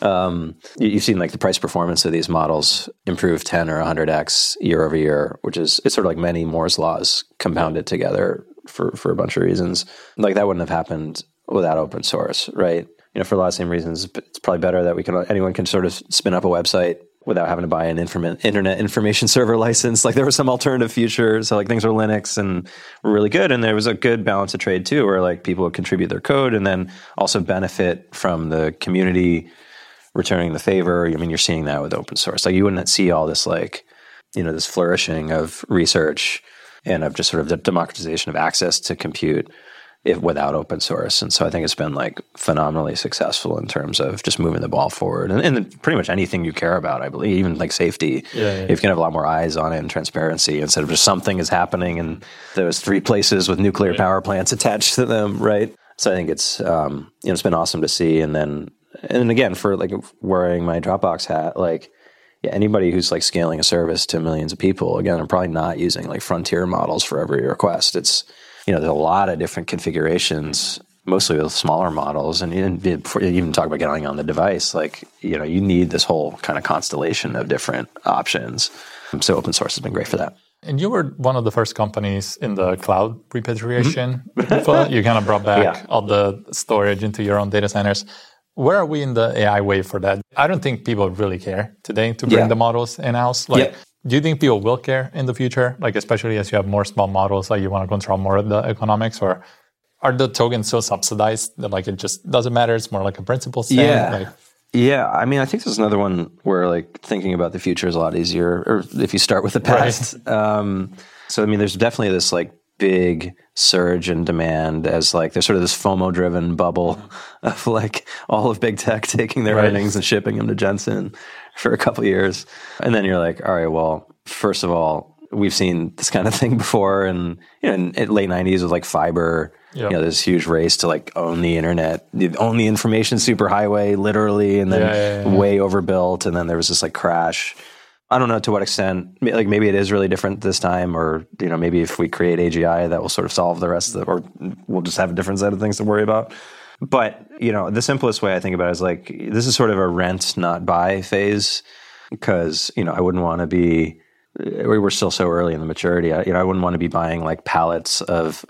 you've seen like the price performance of these models improve 10 or 100x year over year, it's sort of like many Moore's laws compounded together for a bunch of reasons. Like that wouldn't have happened without open source, right? For a lot of same reasons, it's probably better that anyone can sort of spin up a website without having to buy an internet information server license. Like there was some alternative future. So like things were Linux and were really good. And there was a good balance of trade too, where like people would contribute their code and then also benefit from the community returning the favor. I mean, you're seeing that with open source. Like you wouldn't see all this like, this flourishing of research and of just sort of the democratization of access to compute without open source. And so I think it's been like phenomenally successful in terms of just moving the ball forward and pretty much anything you care about, I believe, even like safety. If you can have a lot more eyes on it and transparency instead of just something is happening and there's 3 places with nuclear power plants attached to them, right? So I think it's, it's been awesome to see. And then again, for like wearing my Dropbox hat, like anybody who's like scaling a service to millions of people, again, I'm probably not using like frontier models for every request. It's, there's a lot of different configurations, mostly with smaller models. And before you even talk about getting on the device, like, you need this whole kind of constellation of different options. So open source has been great for that. And you were one of the first companies in the cloud repatriation. You kind of brought back all the storage into your own data centers. Where are we in the AI wave for that? I don't think people really care today to bring the models in-house. Do you think people will care in the future? Like, especially as you have more small models, like you want to control more of the economics, or are the tokens so subsidized that like it just doesn't matter? It's more like a principle thing? I mean, I think there's another one where like thinking about the future is a lot easier, or if you start with the past. Right. So, I mean, there's definitely this like big surge in demand as like there's sort of this FOMO-driven bubble of like all of big tech taking their earnings and shipping them to Jensen for a couple of years. And then you're like, all right, well, first of all, we've seen this kind of thing before. And in late 90s with like fiber, this huge race to like own the internet, own the information superhighway, literally, and then way overbuilt. And then there was this like crash. I don't know to what extent, like maybe it is really different this time, or, maybe if we create AGI, that will sort of solve the rest of or we'll just have a different set of things to worry about. But, the simplest way I think about it is like, this is sort of a rent, not buy phase, because, I wouldn't want to be, we were still so early in the maturity. I wouldn't want to be buying like pallets of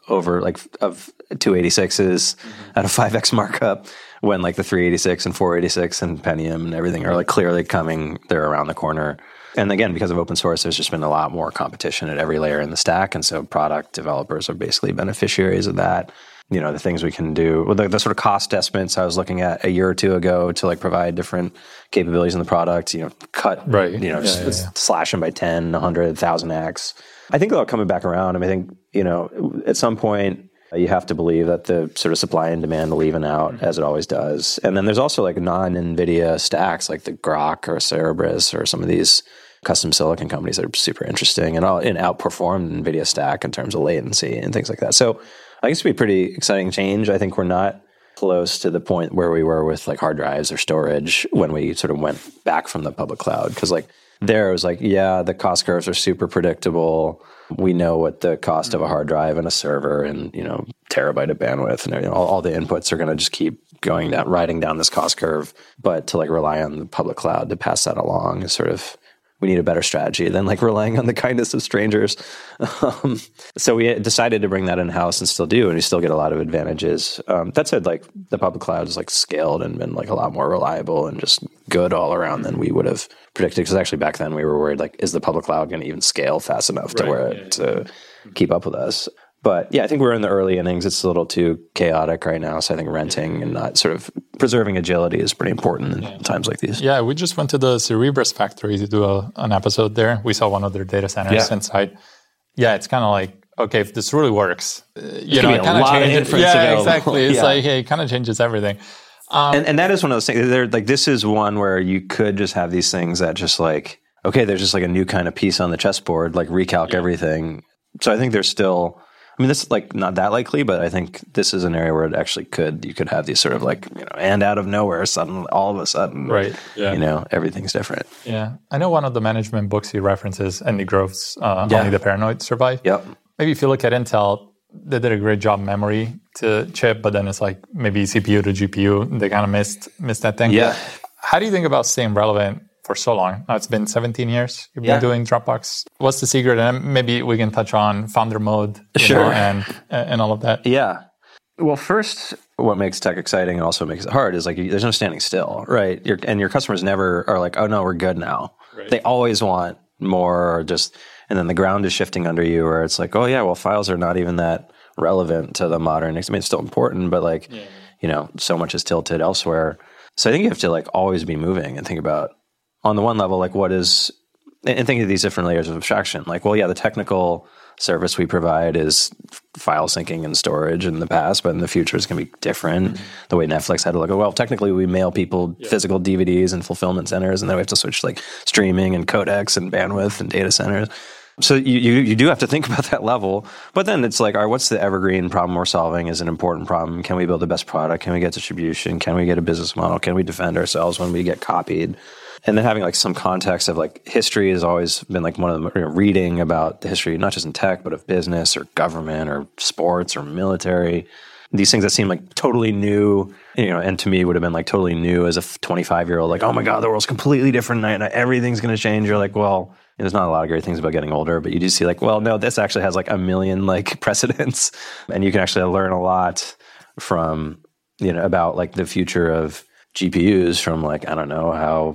286s at a 5x markup when like the 386 and 486 and Pentium and everything are like clearly coming, they're around the corner. And again, because of open source, there's just been a lot more competition at every layer in the stack. And so product developers are basically beneficiaries of that. The things we can do, well, the sort of cost estimates I was looking at a year or two ago to like provide different capabilities in the product, cut, slash them by 10, 100, 1,000x. I think they're all coming back around. I mean, I think, at some point, you have to believe that the sort of supply and demand will even out as it always does. And then there's also like non-NVIDIA stacks like the Grok or Cerebras or some of these custom silicon companies that are super interesting and outperform the NVIDIA stack in terms of latency and things like that. So I think it's going to be a pretty exciting change. I think we're not close to the point where we were with like hard drives or storage when we sort of went back from the public cloud. Because like there it was like, the cost curves are super predictable. We know what the cost of a hard drive and a server and, terabyte of bandwidth and all the inputs are going to just keep going down, riding down this cost curve. But to like rely on the public cloud to pass that along is sort of, we need a better strategy than like relying on the kindness of strangers. So we decided to bring that in-house and still do, and we still get a lot of advantages. That said, like the public cloud is like scaled and been like a lot more reliable and just good all around than we would have predicted. Because actually back then we were worried, like, is the public cloud going to even scale fast enough to where to keep up with us? But yeah, I think we're in the early innings. It's a little too chaotic right now. So I think renting and not sort of preserving agility is pretty important in times like these. Yeah, we just went to the Cerebras factory to do an episode there. We saw one of their data centers inside. Yeah, it's kind of like, okay, if this really works, it kind of changes. Yeah, exactly. It's like, hey, it kind of changes everything. And that is one of those things. Like, this is one where you could just have these things that just like, okay, there's just like a new kind of piece on the chessboard, like recalc everything. So I think there's still, I mean, this is like not that likely, but I think this is an area where it actually you could have these sort of like, and out of nowhere, all of a sudden, everything's different. Yeah. I know one of the management books he references, Andy Grove's Only the Paranoid Survive. Yep. Maybe if you look at Intel, they did a great job memory to chip, but then it's like maybe CPU to GPU. They kind of missed that thing. Yeah. How do you think about staying relevant for so long? Now it's been 17 years you've been doing Dropbox. What's the secret? And maybe we can touch on founder mode and all of that. Yeah. Well, first, what makes tech exciting and also makes it hard is like there's no standing still, right? Your customers never are like, oh no, we're good now. Right. They always want more, or just, and then the ground is shifting under you, where it's like, oh yeah, well, files are not even that relevant to the modern. I mean, it's still important, but like, so much is tilted elsewhere. So I think you have to like always be moving and think about, on the one level, like what is, and think of these different layers of abstraction. Like, well, yeah, the technical service we provide is file syncing and storage in the past, but in the future it's going to be different. Mm-hmm. The way Netflix had to look at, well, technically we mail people physical DVDs and fulfillment centers, and then we have to switch to like streaming and codecs and bandwidth and data centers. So you do have to think about that level. But then it's like, all right, what's the evergreen problem we're solving is an important problem. Can we build the best product? Can we get distribution? Can we get a business model? Can we defend ourselves when we get copied? And then having like some context of like history has always been like one of the, reading about the history, not just in tech, but of business or government or sports or military. These things that seem like totally new, and to me would have been like totally new as a 25-year-old, like, oh my God, the world's completely different and everything's going to change. You're like, well, there's not a lot of great things about getting older, but you do see like, well, no, this actually has like a million like precedents, and you can actually learn a lot from, about like the future of GPUs from like, I don't know,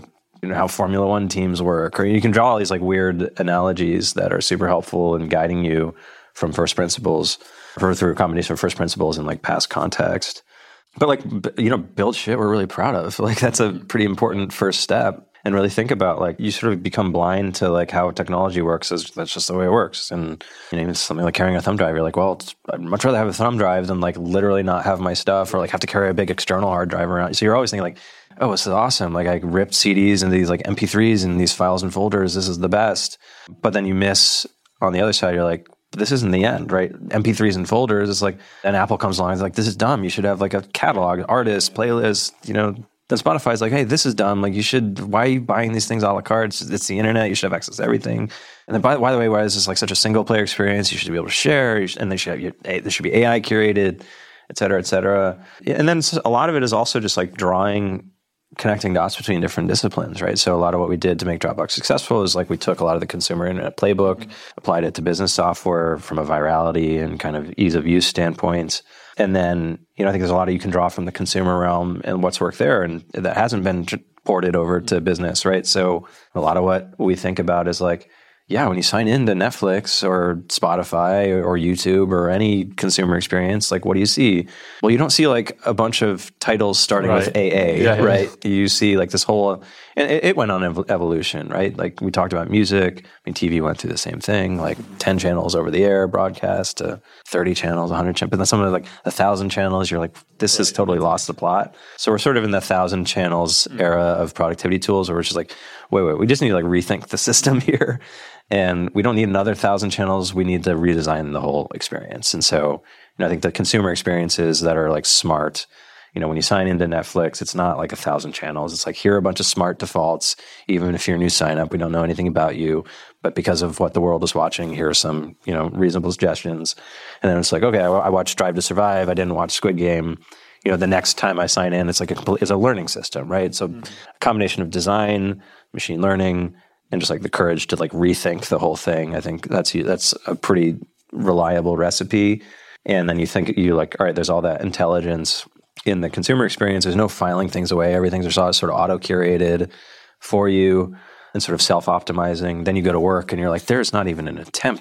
how Formula One teams work, or you can draw all these like weird analogies that are super helpful in guiding you from first principles, or through a combination of first principles and like past context. But like, build shit we're really proud of. Like that's a pretty important first step. And really think about like, you sort of become blind to like how technology works. That's just the way it works. And even something like carrying a thumb drive, you're like, well, I'd much rather have a thumb drive than like literally not have my stuff, or like have to carry a big external hard drive around. So you're always thinking like, oh, this is awesome. Like I ripped CDs into these like MP3s and these files and folders. This is the best. But then you miss on the other side, you're like, this isn't the end, right? MP3s and folders, it's like, and Apple comes along, it's like, this is dumb. You should have like a catalog, artists, playlist, Then Spotify's like, hey, this is dumb. Like why are you buying these things a la carte? It's the internet. You should have access to everything. And then by the way, why is this like such a single player experience? You should be able to share, and there should be AI curated, et cetera, et cetera. And then a lot of it is also just like connecting dots between different disciplines, right? So a lot of what we did to make Dropbox successful is like we took a lot of the consumer internet playbook, applied it to business software from a virality and kind of ease of use standpoints. And then, I think there's a lot you can draw from the consumer realm and what's worked there, and that hasn't been ported over to business, right? So a lot of what we think about is like, yeah, when you sign into Netflix or Spotify or YouTube or any consumer experience, like what do you see? Well, you don't see like a bunch of titles starting with AA, right? You see like this whole, and it went on evolution, right? Like we talked about music. I mean, TV went through the same thing, like 10 channels over the air broadcast to 30 channels, 100 channels, but then some of like 1,000 channels, you're like, this has totally lost the plot. So we're sort of in the 1,000 channels era of productivity tools where we're just like, wait, we just need to like rethink the system here. And we don't need another 1,000 channels. We need to redesign the whole experience. And so, I think the consumer experiences that are like smart, when you sign into Netflix, it's not like 1,000 channels. It's like, here are a bunch of smart defaults. Even if you're a new sign up, we don't know anything about you. But because of what the world is watching, here are some, reasonable suggestions. And then it's like, okay, I watched Drive to Survive. I didn't watch Squid Game. The next time I sign in, it's like it's a learning system, right? So a combination of design, machine learning, and just like the courage to like rethink the whole thing. I think that's a pretty reliable recipe. And then you like, all right, there's all that intelligence in the consumer experience. There's no filing things away. Everything's sort of auto-curated for you and sort of self-optimizing. Then you go to work and you're like, there's not even an attempt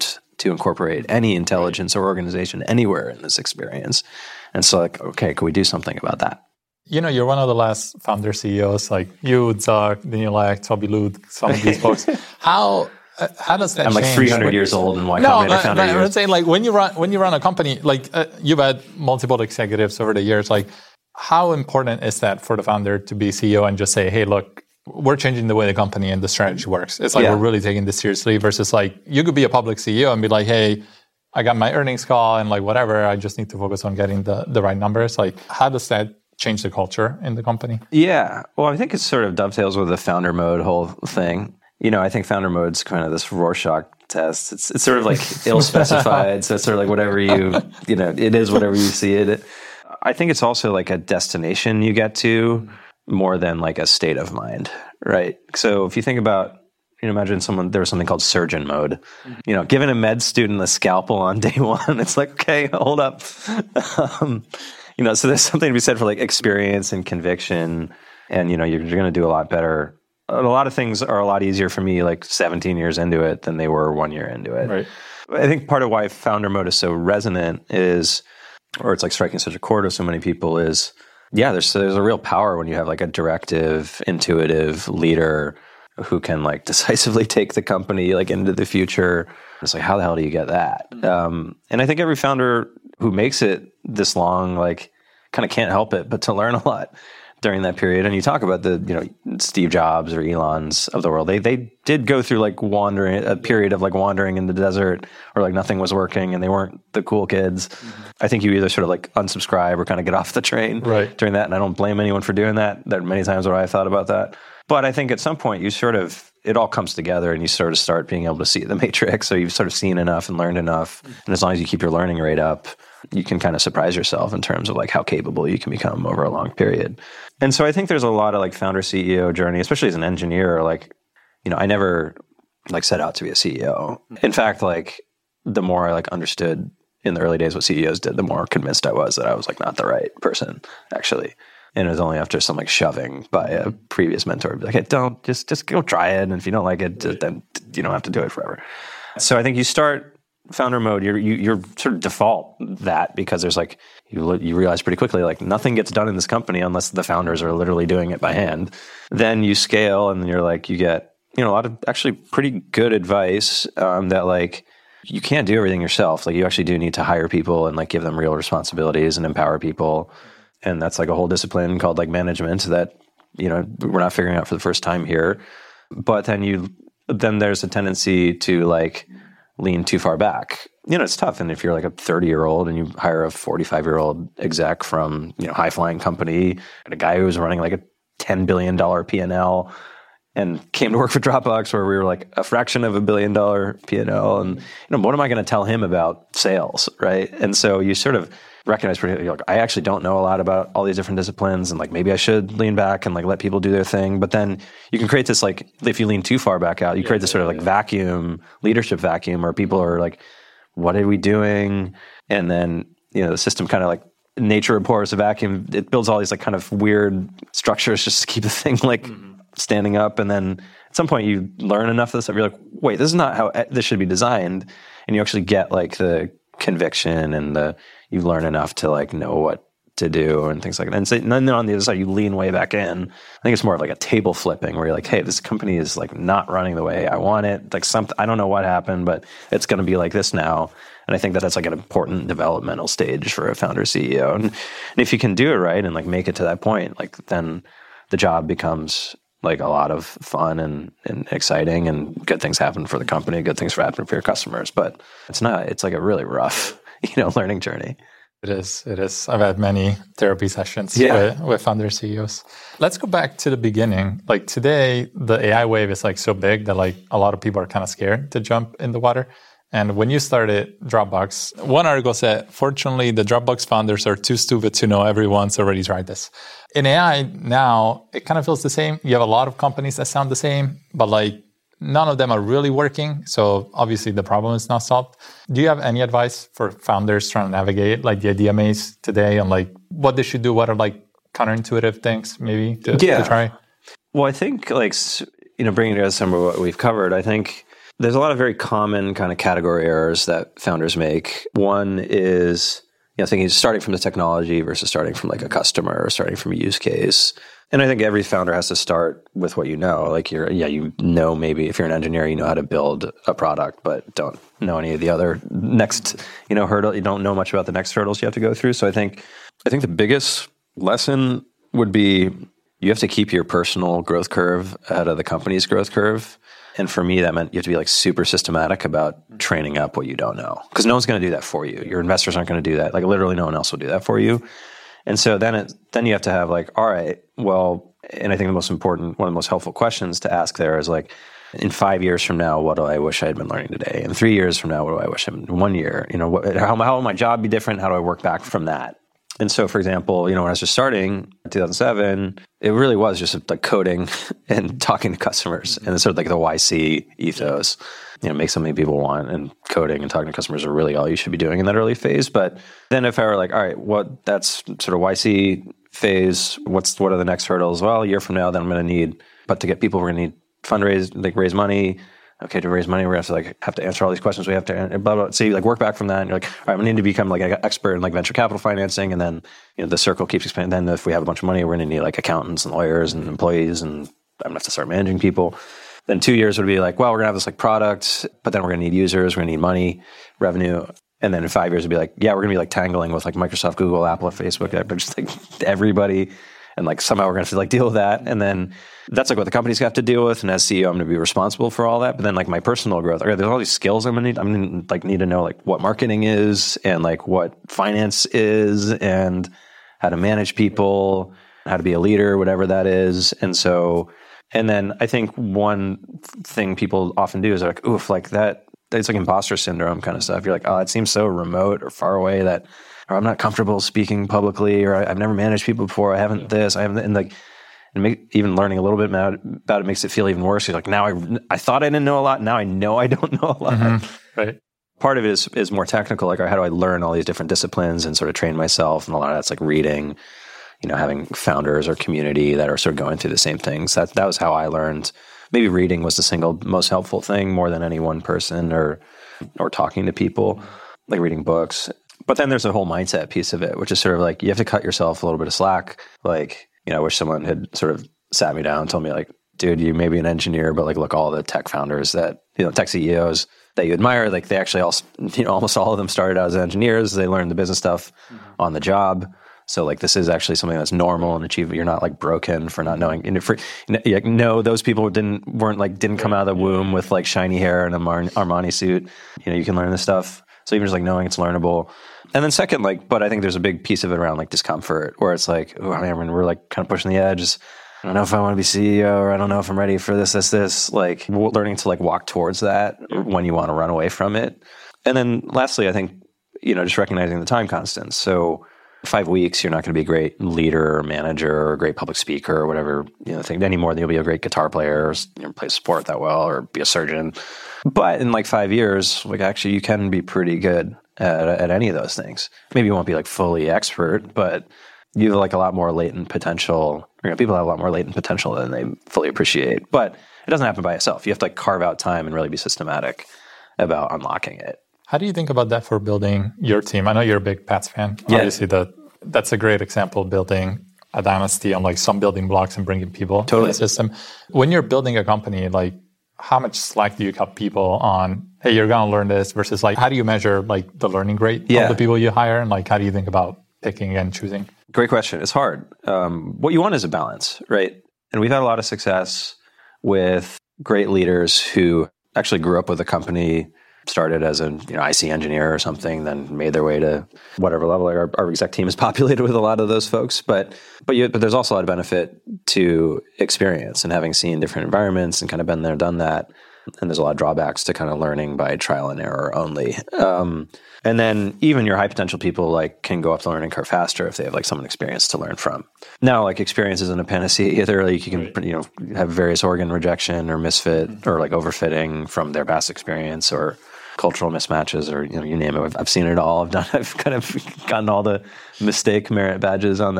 to incorporate any intelligence or organization anywhere in this experience. And so like, okay, can we do something about that? You're one of the last founder CEOs, like you, Zuck, Daniel Ek, Toby Lute, some of these folks. How does that change? I'm like 300 years old and Y Combinator founder years. I'm saying like when you run a company, like you've had multiple executives over the years, like how important is that for the founder to be CEO and just say, hey, look, we're changing the way the company and the strategy works. It's like we're really taking this seriously versus like you could be a public CEO and be like, hey, I got my earnings call and like whatever, I just need to focus on getting the right numbers. Like how does that change the culture in the company? Yeah. Well, I think it sort of dovetails with the founder mode whole thing. I think founder mode's kind of this Rorschach test. It's sort of like ill-specified. So it's sort of like whatever it is whatever you see it. I think it's also like a destination you get to more than like a state of mind, right? So if you think about, imagine there was something called surgeon mode. Giving a med student a scalpel on day one, it's like, okay, hold up. So there's something to be said for like experience and conviction, and you're going to do a lot better. A lot of things are a lot easier for me like 17 years into it than they were 1 year into it. Right. I think part of why founder mode is so resonant is, or it's like striking such a chord with so many people is, there's a real power when you have like a directive, intuitive leader who can like decisively take the company like into the future. It's like, how the hell do you get that? And I think every founder who makes it this long, like kind of can't help it but to learn a lot during that period. And you talk about the, Steve Jobs or Elon's of the world. They did go through like a period of like wandering in the desert or like nothing was working and they weren't the cool kids. Mm-hmm. I think you either sort of like unsubscribe or kind of get off the train during that. And I don't blame anyone for doing that. There are many times where I thought about that. But I think at some point it all comes together and you sort of start being able to see the matrix. So you've sort of seen enough and learned enough. And as long as you keep your learning rate up, you can kind of surprise yourself in terms of like how capable you can become over a long period. And so I think there's a lot of like founder CEO journey, especially as an engineer, like, I never like set out to be a CEO. In fact, like the more I like understood in the early days what CEOs did, the more convinced I was that I was like not the right person actually. And it was only after some like shoving by a previous mentor, be like, hey, don't just go try it. And if you don't like it, then you don't have to do it forever. So I think you start founder mode, you're sort of default that because there's like, you realize pretty quickly, like nothing gets done in this company unless the founders are literally doing it by hand. Then you scale and you're like, you get, a lot of actually pretty good advice that like, you can't do everything yourself. Like you actually do need to hire people and like give them real responsibilities and empower people. And that's like a whole discipline called like management that, we're not figuring out for the first time here. But then there's a tendency to like lean too far back. It's tough. And if you're like a 30-year-old and you hire a 45-year-old exec from, high-flying company, and a guy who was running like a $10 billion P&L and came to work for Dropbox where we were like a fraction of $1 billion P&L. And, what am I going to tell him about sales, right? And so you sort of recognize, like, I actually don't know a lot about all these different disciplines and like maybe I should lean back and like let people do their thing. But then you can create this like, if you lean too far back out, you create this sort of like vacuum, leadership vacuum where people are like, what are we doing? And then, the system kind of like nature abhors a vacuum. It builds all these like kind of weird structures just to keep the thing like standing up. And then at some point you learn enough of this that you're like, wait, this is not how this should be designed. And you actually get like the conviction and you learn enough to like know what to do and things like that. And then on the other side, you lean way back in. I think it's more of like a table flipping where you're like, hey, this company is like not running the way I want it. Like I don't know what happened, but it's going to be like this now. And I think that's like an important developmental stage for a founder CEO. And if you can do it right and like make it to that point, like then the job becomes like a lot of fun and exciting and good things happen for the company, good things happen for your customers. But it's like a really rough, learning journey. It is. I've had many therapy sessions with founder CEOs. Let's go back to the beginning. Like today, the AI wave is like so big that like a lot of people are kind of scared to jump in the water. And when you started Dropbox, one article said, fortunately, the Dropbox founders are too stupid to know everyone's already tried this. In AI now, it kind of feels the same. You have a lot of companies that sound the same, but like none of them are really working. So obviously the problem is not solved. Do you have any advice for founders trying to navigate like the idea maze today on like what they should do? What are like counterintuitive things maybe to try? Well, I think like, bringing together some of what we've covered, I think There's a lot of very common kind of category errors that founders make. One is, thinking starting from the technology versus starting from like a customer or starting from a use case. And I think every founder has to start with what you know. Like maybe if you're an engineer, you know how to build a product, but don't know any of the other next, hurdle. You don't know much about the next hurdles you have to go through. So I think the biggest lesson would be you have to keep your personal growth curve ahead of the company's growth curve. And for me, that meant you have to be like super systematic about training up what you don't know, because no one's going to do that for you. Your investors aren't going to do that. Like literally no one else will do that for you. And so then you have to have like, all right, well, and I think one of the most helpful questions to ask there is like, in 5 years from now, what do I wish I had been learning today? In 3 years from now, what do I wish I'd been 1 year? How will my job be different? How do I work back from that? And so, for example, when I was just starting in 2007, it really was just like coding and talking to customers, and it's sort of like the YC ethos, make something people want, and coding and talking to customers are really all you should be doing in that early phase. But then if I were like, all right, that's sort of YC phase, what are the next hurdles? Well, a year from now, then I'm going to need, but to get people, we're going to need raise money. Okay, to raise money, we're going to have to answer all these questions. We have to blah, blah. So you like work back from that, and you're like, all right, we need to become like an expert in like venture capital financing, and then the circle keeps expanding. Then if we have a bunch of money, we're going to need like accountants and lawyers and employees, and I'm going to have to start managing people. Then 2 years would be like, well, we're going to have this like product, but then we're going to need users, we're going to need money, revenue. And then in 5 years, it'd be like, yeah, we're going to be like tangling with like Microsoft, Google, Apple, Facebook, just like everybody. And like somehow we're going to have to like deal with that. And then that's like what the companies have to deal with. And as CEO, I'm going to be responsible for all that. But then like my personal growth, okay, there's all these skills I'm going to need. I'm going to need to know like what marketing is and like what finance is and how to manage people, how to be a leader, whatever that is. And then I think one thing people often do is like, oof, like that, it's like imposter syndrome kind of stuff. You're like, oh, it seems so remote or far away that, or I'm not comfortable speaking publicly, or I've never managed people before. I haven't this, I haven't, and like, even learning a little bit about it makes it feel even worse. You're like, now I thought I didn't know a lot. Now I know I don't know a lot. Mm-hmm. Right. Part of it is more technical. Like, how do I learn all these different disciplines and sort of train myself? And a lot of that's like reading, having founders or community that are sort of going through the same things. That was how I learned. Maybe reading was the single most helpful thing, more than any one person or talking to people, like reading books. But then there's a whole mindset piece of it, which is sort of like you have to cut yourself a little bit of slack. Like, I wish someone had sort of sat me down and told me like, dude, you may be an engineer, but like look, all the tech founders that, tech CEOs that you admire, like they actually all, almost all of them started out as engineers. They learned the business stuff on the job. So like this is actually something that's normal and achievable. You're not like broken for not knowing. Those people didn't come out of the womb with like shiny hair and a Armani suit. You can learn this stuff. So even just like knowing it's learnable. And then second, but I think there's a big piece of it around like discomfort, where it's like, oh man, we're like kind of pushing the edge. I don't know if I want to be CEO, or I don't know if I'm ready for this. Like learning to like walk towards that when you want to run away from it. And then lastly, I think, just recognizing the time constants. So 5 weeks, you're not going to be a great leader or manager or a great public speaker or whatever, thing any more than you'll be a great guitar player or play sport that well or be a surgeon. But in like 5 years, like actually you can be pretty good at any of those things. Maybe you won't be like fully expert, but you have like a lot more latent potential. People have a lot more latent potential than they fully appreciate. But it doesn't happen by itself. You have to like carve out time and really be systematic about unlocking it. How do you think about that for building your team? I know you're a big Pats fan. Yeah. Obviously, that's a great example of building a dynasty on like some building blocks and bringing people to the system. When you're building a company, like how much slack do you cut people on, hey, you're going to learn this, versus like how do you measure like the learning rate of the people you hire? And like how do you think about picking and choosing? Great question. It's hard. What you want is a balance, right? And we've had a lot of success with great leaders who actually grew up with a company, started as an IC engineer or something, then made their way to whatever level. Like our exec team is populated with a lot of those folks, but there's also a lot of benefit to experience and having seen different environments and kind of been there, done that. And there's a lot of drawbacks to kind of learning by trial and error only. And then even your high potential people like can go up the learning curve faster if they have like someone experienced to learn from. Now, like experience isn't a panacea either. Like you can have various organ rejection or misfit or like overfitting from their past experience or cultural mismatches or you name it. I've seen it all. I've kind of gotten all the mistake merit badges on that.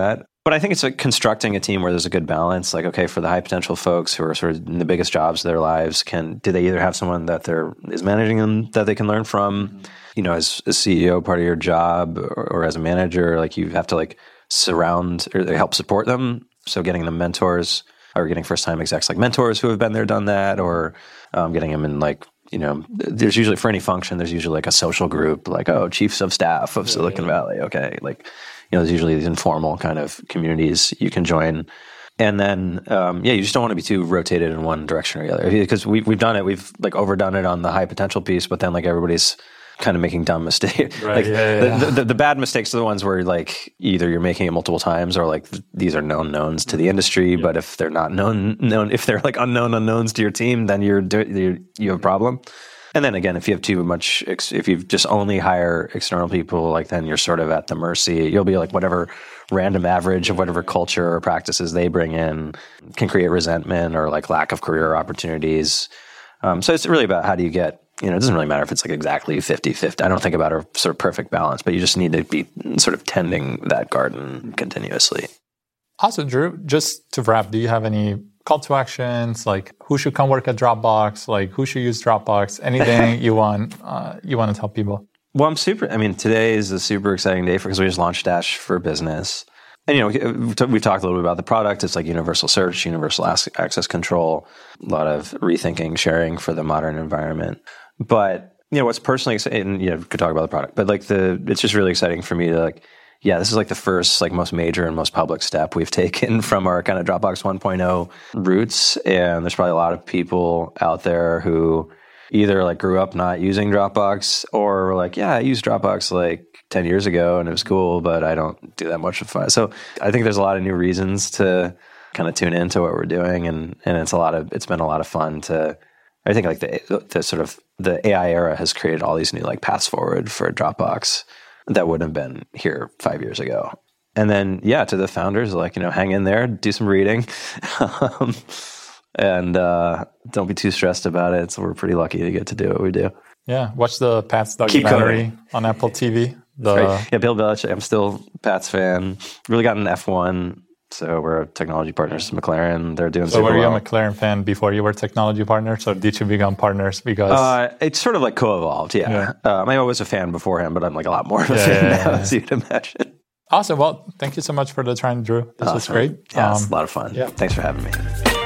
But I think it's like constructing a team where there's a good balance. Like, okay, for the high potential folks who are sort of in the biggest jobs of their lives, do they either have someone that is managing them that they can learn from, as a CEO, part of your job, or as a manager, like you have to like surround or help support them. So getting them mentors, or getting first time execs like mentors who have been there, done that, or getting them in like, there's usually for any function, there's usually like a social group, like, chiefs of staff of Silicon Valley. Okay. Like, there's usually these informal kind of communities you can join. And then, you just don't want to be too rotated in one direction or the other, because we've done it. We've like overdone it on the high potential piece, but then like everybody's kind of making dumb mistakes. Right, like the bad mistakes are the ones where like either you're making it multiple times or like these are known knowns to the industry. But if they're not known, if they're like unknown unknowns to your team, then you have a problem. And then again, if you have too much, if you just only hire external people, like then you're sort of at the mercy. You'll be like whatever random average of whatever culture or practices they bring in can create resentment or like lack of career opportunities. So it's really about how do you get, it doesn't really matter if it's like exactly 50-50. I don't think about a sort of perfect balance, but you just need to be sort of tending that garden continuously. Also, Drew, just to wrap, do you have any call to actions, like who should come work at Dropbox, like who should use Dropbox, anything you want to tell people? Well, today is a super exciting day because we just launched Dash for Business. And, we've talked a little bit about the product. It's like universal search, universal access control, a lot of rethinking, sharing for the modern environment. But, what's personally exciting, could talk about the product, but like it's just really exciting for me to like, this is like the first, like most major and most public step we've taken from our kind of Dropbox 1.0 roots. And there's probably a lot of people out there who either like grew up not using Dropbox or were like, I used Dropbox like 10 years ago and it was cool, but I don't do that much with it. So I think there's a lot of new reasons to kind of tune into what we're doing. And it's been a lot of fun I think like the sort of the AI era has created all these new like paths forward for Dropbox that wouldn't have been here 5 years ago. And then, to the founders, like, hang in there, do some reading, and don't be too stressed about it. So we're pretty lucky to get to do what we do. Yeah, watch the Pats documentary on Apple TV. Right. Yeah, Bill Belichick. I'm still a Pats fan. Really got an F1. So we're technology partners to McLaren. They're doing super well. So were you a McLaren fan before you were technology partners, or did you become partners because... it's sort of like co-evolved, yeah. I was a fan beforehand, but I'm like a lot more of a fan now, as you'd imagine. Awesome. Well, thank you so much for the time, Drew. This was great. Yeah, it's a lot of fun. Yeah. Thanks for having me.